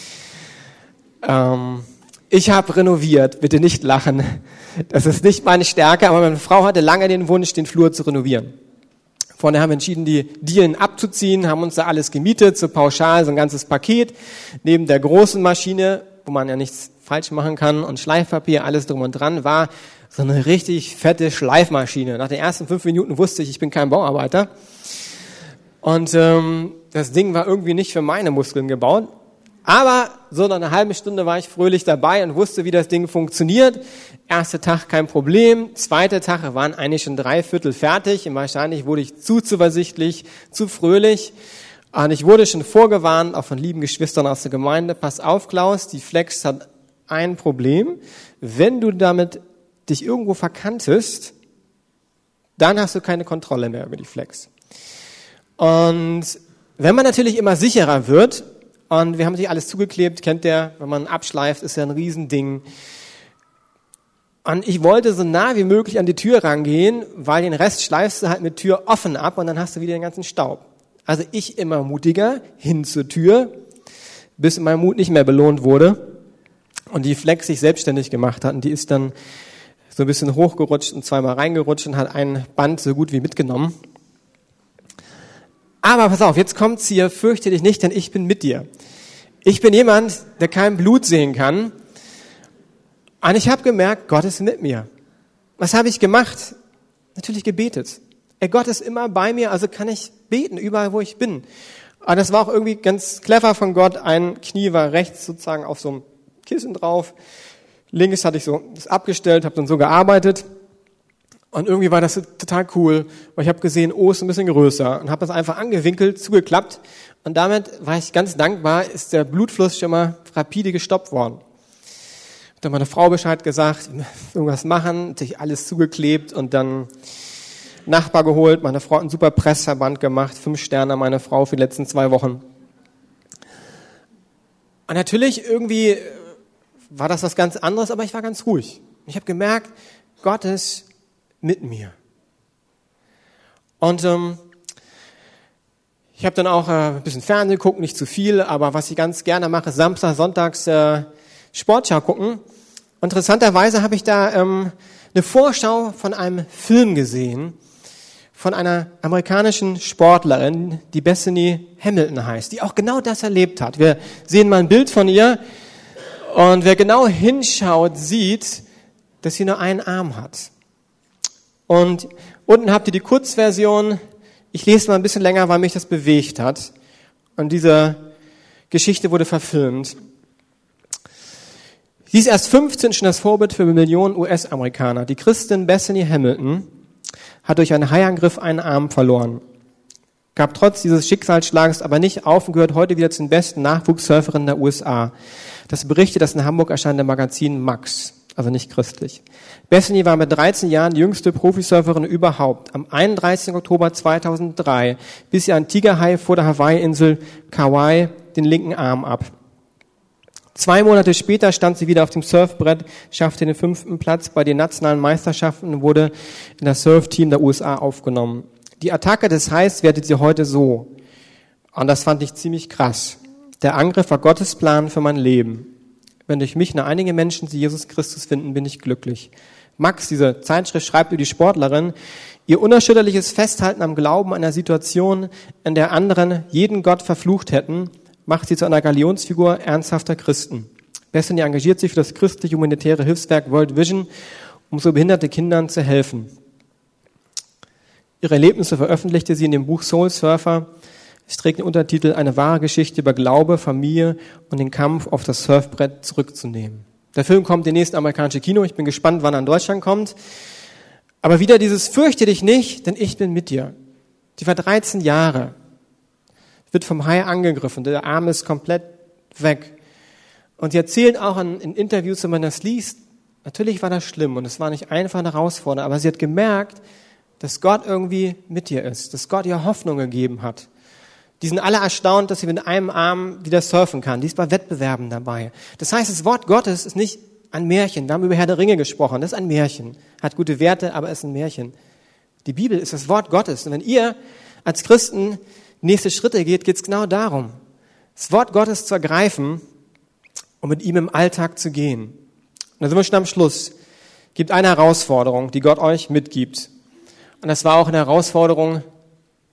Ich habe renoviert, bitte nicht lachen. Das ist nicht meine Stärke, aber meine Frau hatte lange den Wunsch, den Flur zu renovieren. Vorne haben wir entschieden, die Dielen abzuziehen, haben uns da alles gemietet, so pauschal, so ein ganzes Paket. Neben der großen Maschine, wo man ja nichts falsch machen kann, und Schleifpapier, alles drum und dran, war so eine richtig fette Schleifmaschine. Nach den ersten 5 Minuten wusste ich bin kein Bauarbeiter. Und das Ding war irgendwie nicht für meine Muskeln gebaut. Aber so nach einer halben Stunde war ich fröhlich dabei und wusste, wie das Ding funktioniert. Erster Tag kein Problem. Zweiter Tag waren eigentlich schon 3/4 fertig. Und wahrscheinlich wurde ich zu zuversichtlich, zu fröhlich. Und ich wurde schon vorgewarnt, auch von lieben Geschwistern aus der Gemeinde. Pass auf, Klaus, die Flex hat ein Problem. Wenn du damit dich irgendwo verkantest, dann hast du keine Kontrolle mehr über die Flex. Und wenn man natürlich immer sicherer wird, und wir haben sich alles zugeklebt, kennt ihr, wenn man abschleift, ist ja ein Riesending. Und ich wollte so nah wie möglich an die Tür rangehen, weil den Rest schleifst du halt mit Tür offen ab und dann hast du wieder den ganzen Staub. Also ich immer mutiger hin zur Tür, bis mein Mut nicht mehr belohnt wurde und die Flex sich selbstständig gemacht hat. Und die ist dann so ein bisschen hochgerutscht und zweimal reingerutscht und hat ein Band so gut wie mitgenommen. Aber pass auf, jetzt kommt's hier, fürchte dich nicht, denn ich bin mit dir. Ich bin jemand, der kein Blut sehen kann. Und ich habe gemerkt, Gott ist mit mir. Was habe ich gemacht? Natürlich gebetet. Gott ist immer bei mir, also kann ich beten, überall wo ich bin. Aber das war auch irgendwie ganz clever von Gott. Ein Knie war rechts sozusagen auf so einem Kissen drauf. Links hatte ich so das abgestellt, habe dann so gearbeitet. Und irgendwie war das total cool, weil ich habe gesehen, ist ein bisschen größer und habe das einfach angewinkelt, zugeklappt. Und damit war ich ganz dankbar, ist der Blutfluss schon mal rapide gestoppt worden. Hab dann meine Frau Bescheid gesagt, irgendwas machen, natürlich alles zugeklebt und dann Nachbar geholt. Meine Frau hat einen super Pressverband gemacht, 5 Sterne meine Frau für die letzten 2 Wochen. Und natürlich irgendwie war das was ganz anderes, aber ich war ganz ruhig. Ich habe gemerkt, Gott ist mit mir. Und ich habe dann auch ein bisschen Fernsehen geguckt, nicht zu viel, aber was ich ganz gerne mache, Samstag, Sonntags Sportschau gucken. Interessanterweise habe ich da eine Vorschau von einem Film gesehen, von einer amerikanischen Sportlerin, die Bethany Hamilton heißt, die auch genau das erlebt hat. Wir sehen mal ein Bild von ihr und wer genau hinschaut, sieht, dass sie nur einen Arm hat. Und unten habt ihr die Kurzversion. Ich lese mal ein bisschen länger, weil mich das bewegt hat. Und diese Geschichte wurde verfilmt. Sie ist erst 15, schon das Vorbild für Millionen US-Amerikaner. Die Christin Bethany Hamilton hat durch einen Haiangriff einen Arm verloren. Gab trotz dieses Schicksalsschlags aber nicht auf und gehört heute wieder zu den besten Nachwuchssurferinnen der USA. Das berichtet das in Hamburg erscheinende Magazin Max. Also nicht christlich. Bethany war mit 13 Jahren die jüngste Profisurferin überhaupt. Am 31. Oktober 2003 biss ihr ein Tigerhai vor der Hawaii-Insel Kauai den linken Arm ab. 2 Monate später stand sie wieder auf dem Surfbrett, schaffte den 5. Platz bei den nationalen Meisterschaften und wurde in das Surfteam der USA aufgenommen. Die Attacke des Hais wertet sie heute so. Und das fand ich ziemlich krass. Der Angriff war Gottes Plan für mein Leben. Wenn durch mich nur einige Menschen zu Jesus Christus finden, bin ich glücklich. Max, diese Zeitschrift, schreibt über die Sportlerin, ihr unerschütterliches Festhalten am Glauben einer Situation, in der anderen jeden Gott verflucht hätten, macht sie zu einer Galionsfigur ernsthafter Christen. Bethany engagiert sich für das christliche humanitäre Hilfswerk World Vision, um so behinderte Kindern zu helfen. Ihre Erlebnisse veröffentlichte sie in dem Buch Soul Surfer. Es trägt den Untertitel Eine wahre Geschichte über Glaube, Familie und den Kampf auf das Surfbrett zurückzunehmen. Der Film kommt demnächst ins amerikanische Kino. Ich bin gespannt, wann er in Deutschland kommt. Aber wieder dieses Fürchte dich nicht, denn ich bin mit dir. Die war 13 Jahre. Wird vom Hai angegriffen. Der Arm ist komplett weg. Und sie erzählen auch in Interviews, wenn man das liest, natürlich war das schlimm und es war nicht einfach eine Herausforderung, aber sie hat gemerkt, dass Gott irgendwie mit ihr ist, dass Gott ihr Hoffnung gegeben hat. Die sind alle erstaunt, dass sie mit einem Arm wieder surfen kann. Die ist bei Wettbewerben dabei. Das heißt, das Wort Gottes ist nicht ein Märchen. Wir haben über Herr der Ringe gesprochen. Das ist ein Märchen. Hat gute Werte, aber ist ein Märchen. Die Bibel ist das Wort Gottes. Und wenn ihr als Christen nächste Schritte geht, geht es genau darum, das Wort Gottes zu ergreifen und mit ihm im Alltag zu gehen. Und da sind wir schon am Schluss. Gibt eine Herausforderung, die Gott euch mitgibt. Und das war auch eine Herausforderung,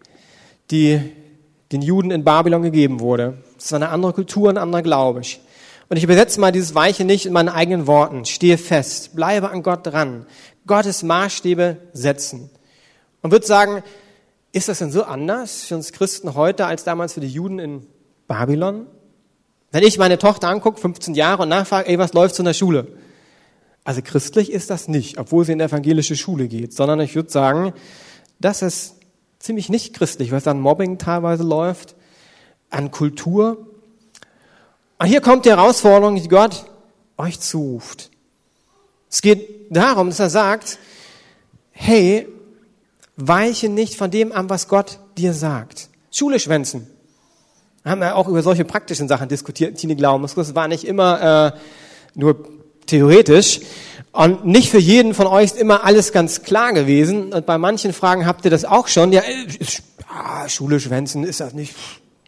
die den Juden in Babylon gegeben wurde. Es war eine andere Kultur, ein anderer Glaube. Und ich übersetze mal dieses Weiche nicht in meinen eigenen Worten. Stehe fest, bleibe an Gott dran. Gottes Maßstäbe setzen. Und würde sagen, ist das denn so anders für uns Christen heute als damals für die Juden in Babylon? Wenn ich meine Tochter angucke, 15 Jahre, und nachfrage, was läuft so in der Schule? Also christlich ist das nicht, obwohl sie in die evangelische Schule geht, sondern ich würde sagen, das ist ziemlich nicht christlich, was an Mobbing teilweise läuft, an Kultur. Und hier kommt die Herausforderung, die Gott euch zuruft. Es geht darum, dass er sagt, hey, weiche nicht von dem an, was Gott dir sagt. Schule schwänzen. Wir haben ja auch über solche praktischen Sachen diskutiert, Teenie Glauben. Das war nicht immer nur theoretisch. Und nicht für jeden von euch ist immer alles ganz klar gewesen. Und bei manchen Fragen habt ihr das auch schon. Ja, Schule schwänzen, ist das nicht?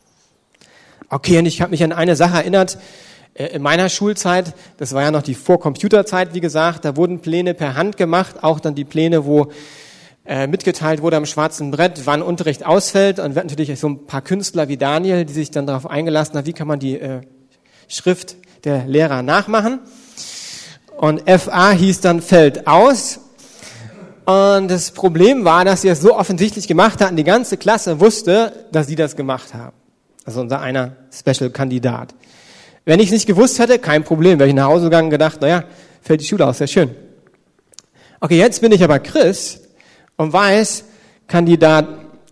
Okay, und ich habe mich an eine Sache erinnert. In meiner Schulzeit, das war ja noch die Vor-Computer-Zeit, wie gesagt, da wurden Pläne per Hand gemacht, auch dann die Pläne, wo mitgeteilt wurde am schwarzen Brett, wann Unterricht ausfällt. Und wir hatten natürlich so ein paar Künstler wie Daniel, die sich dann darauf eingelassen haben, wie kann man die Schrift der Lehrer nachmachen. Und FA hieß dann fällt aus. Und das Problem war, dass sie es so offensichtlich gemacht hatten, die ganze Klasse wusste, dass sie das gemacht haben. Also unser einer Special-Kandidat. Wenn ich es nicht gewusst hätte, kein Problem. Wäre ich nach Hause gegangen und gedacht, naja, fällt die Schule aus, sehr schön. Okay, jetzt bin ich aber Christ und weiß, Kandidat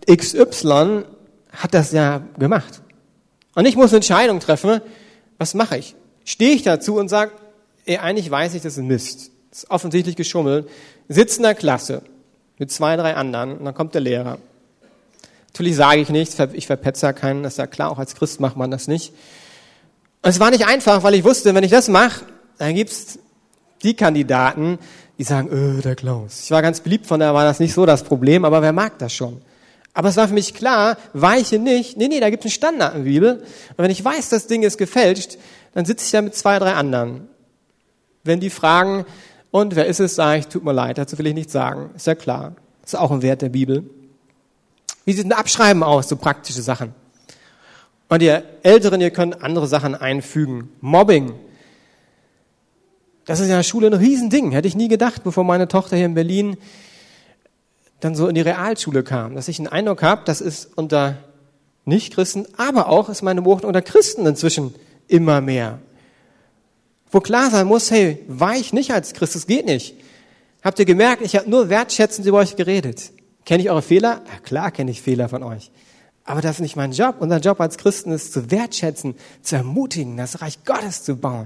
XY hat das ja gemacht. Und ich muss eine Entscheidung treffen, was mache ich? Stehe ich dazu und sage, eigentlich weiß ich, das ist Mist. Das ist offensichtlich geschummelt. Sitze in der Klasse mit 2, 3 anderen und dann kommt der Lehrer. Natürlich sage ich nichts, ich verpetze ja keinen, das ist ja klar, auch als Christ macht man das nicht. Und es war nicht einfach, weil ich wusste, wenn ich das mache, dann gibt's die Kandidaten, die sagen, der Klaus. Ich war ganz beliebt, von daher war das nicht so das Problem, aber wer mag das schon? Aber es war für mich klar, weiche nicht, nee, da gibt es einen Standard in der Bibel. Und wenn ich weiß, das Ding ist gefälscht, dann sitze ich da mit 2, 3 anderen. Wenn die fragen, und wer ist es, sage ich, tut mir leid, dazu will ich nichts sagen. Ist ja klar. Ist auch ein Wert der Bibel. Wie sieht ein Abschreiben aus, so praktische Sachen? Und ihr Älteren, ihr könnt andere Sachen einfügen. Mobbing. Das ist ja in der Schule ein Riesending. Hätte ich nie gedacht, bevor meine Tochter hier in Berlin dann so in die Realschule kam. Dass ich einen Eindruck habe, das ist unter Nichtchristen, aber auch ist meine Beobachtung unter Christen inzwischen immer mehr. Wo klar sein muss, hey, weich nicht als Christ, das geht nicht. Habt ihr gemerkt, ich habe nur wertschätzend über euch geredet. Kenne ich eure Fehler? Ja, klar kenne ich Fehler von euch. Aber das ist nicht mein Job. Unser Job als Christen ist zu wertschätzen, zu ermutigen, das Reich Gottes zu bauen.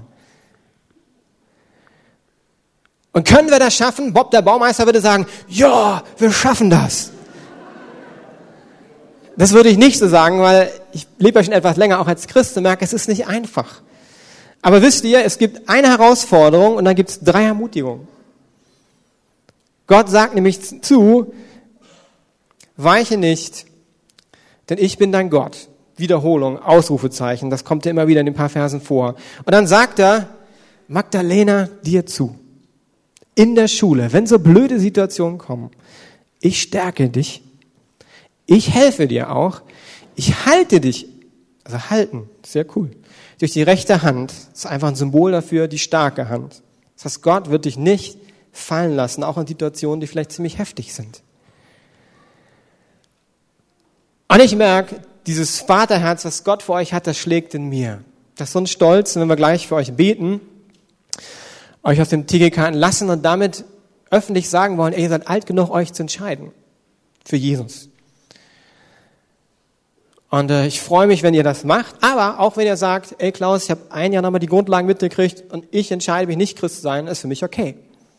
Und können wir das schaffen? Bob, der Baumeister, würde sagen, ja, wir schaffen das. Das würde ich nicht so sagen, weil ich lebe ja schon etwas länger auch als Christ und merke, es ist nicht einfach. Aber wisst ihr, es gibt eine Herausforderung und dann gibt es 3 Ermutigungen. Gott sagt nämlich zu, weiche nicht, denn ich bin dein Gott. Wiederholung, Ausrufezeichen, das kommt ja immer wieder in den paar Versen vor. Und dann sagt er, Magdalena, dir zu. In der Schule, wenn so blöde Situationen kommen, ich stärke dich, ich helfe dir auch, ich halte dich, also halten, sehr cool, durch die rechte Hand, das ist einfach ein Symbol dafür, die starke Hand. Das heißt, Gott wird dich nicht fallen lassen, auch in Situationen, die vielleicht ziemlich heftig sind. Und ich merke, dieses Vaterherz, was Gott für euch hat, das schlägt in mir. Das ist so ein Stolz, wenn wir gleich für euch beten, euch aus dem TGK entlassen und damit öffentlich sagen wollen, ihr seid alt genug, euch zu entscheiden für Jesus. Und ich freue mich, wenn ihr das macht, aber auch wenn ihr sagt, ey Klaus, ich habe ein Jahr nochmal die Grundlagen mitgekriegt und ich entscheide mich nicht Christ zu sein, ist für mich okay.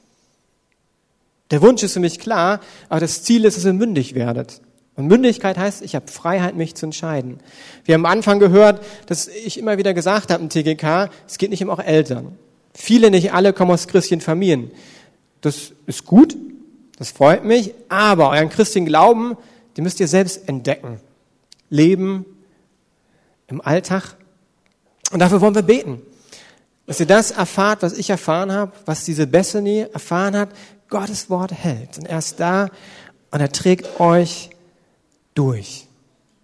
Der Wunsch ist für mich klar, aber das Ziel ist, dass ihr mündig werdet. Und Mündigkeit heißt, ich habe Freiheit, mich zu entscheiden. Wir haben am Anfang gehört, dass ich immer wieder gesagt habe im TGK, es geht nicht immer auch Eltern. Viele, nicht alle, kommen aus christlichen Familien. Das ist gut, das freut mich, aber euren christlichen Glauben, den müsst ihr selbst entdecken. Leben im Alltag. Und dafür wollen wir beten. Dass ihr das erfahrt, was ich erfahren habe, was diese Bethany erfahren hat. Gottes Wort hält. Und er ist da und er trägt euch durch.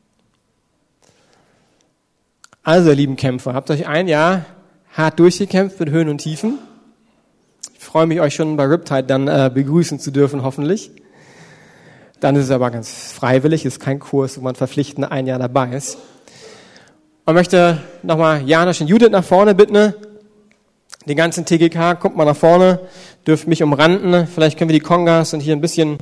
Also, ihr lieben Kämpfer, habt euch ein Jahr hart durchgekämpft mit Höhen und Tiefen. Ich freue mich, euch schon bei Riptide dann begrüßen zu dürfen, hoffentlich. Dann ist es aber ganz freiwillig, ist kein Kurs, wo man verpflichtend ein Jahr dabei ist. Und möchte nochmal Janusz und Judith nach vorne bitten. Den ganzen TGK, kommt mal nach vorne, dürft mich umranden. Vielleicht können wir die Kongas und hier ein bisschen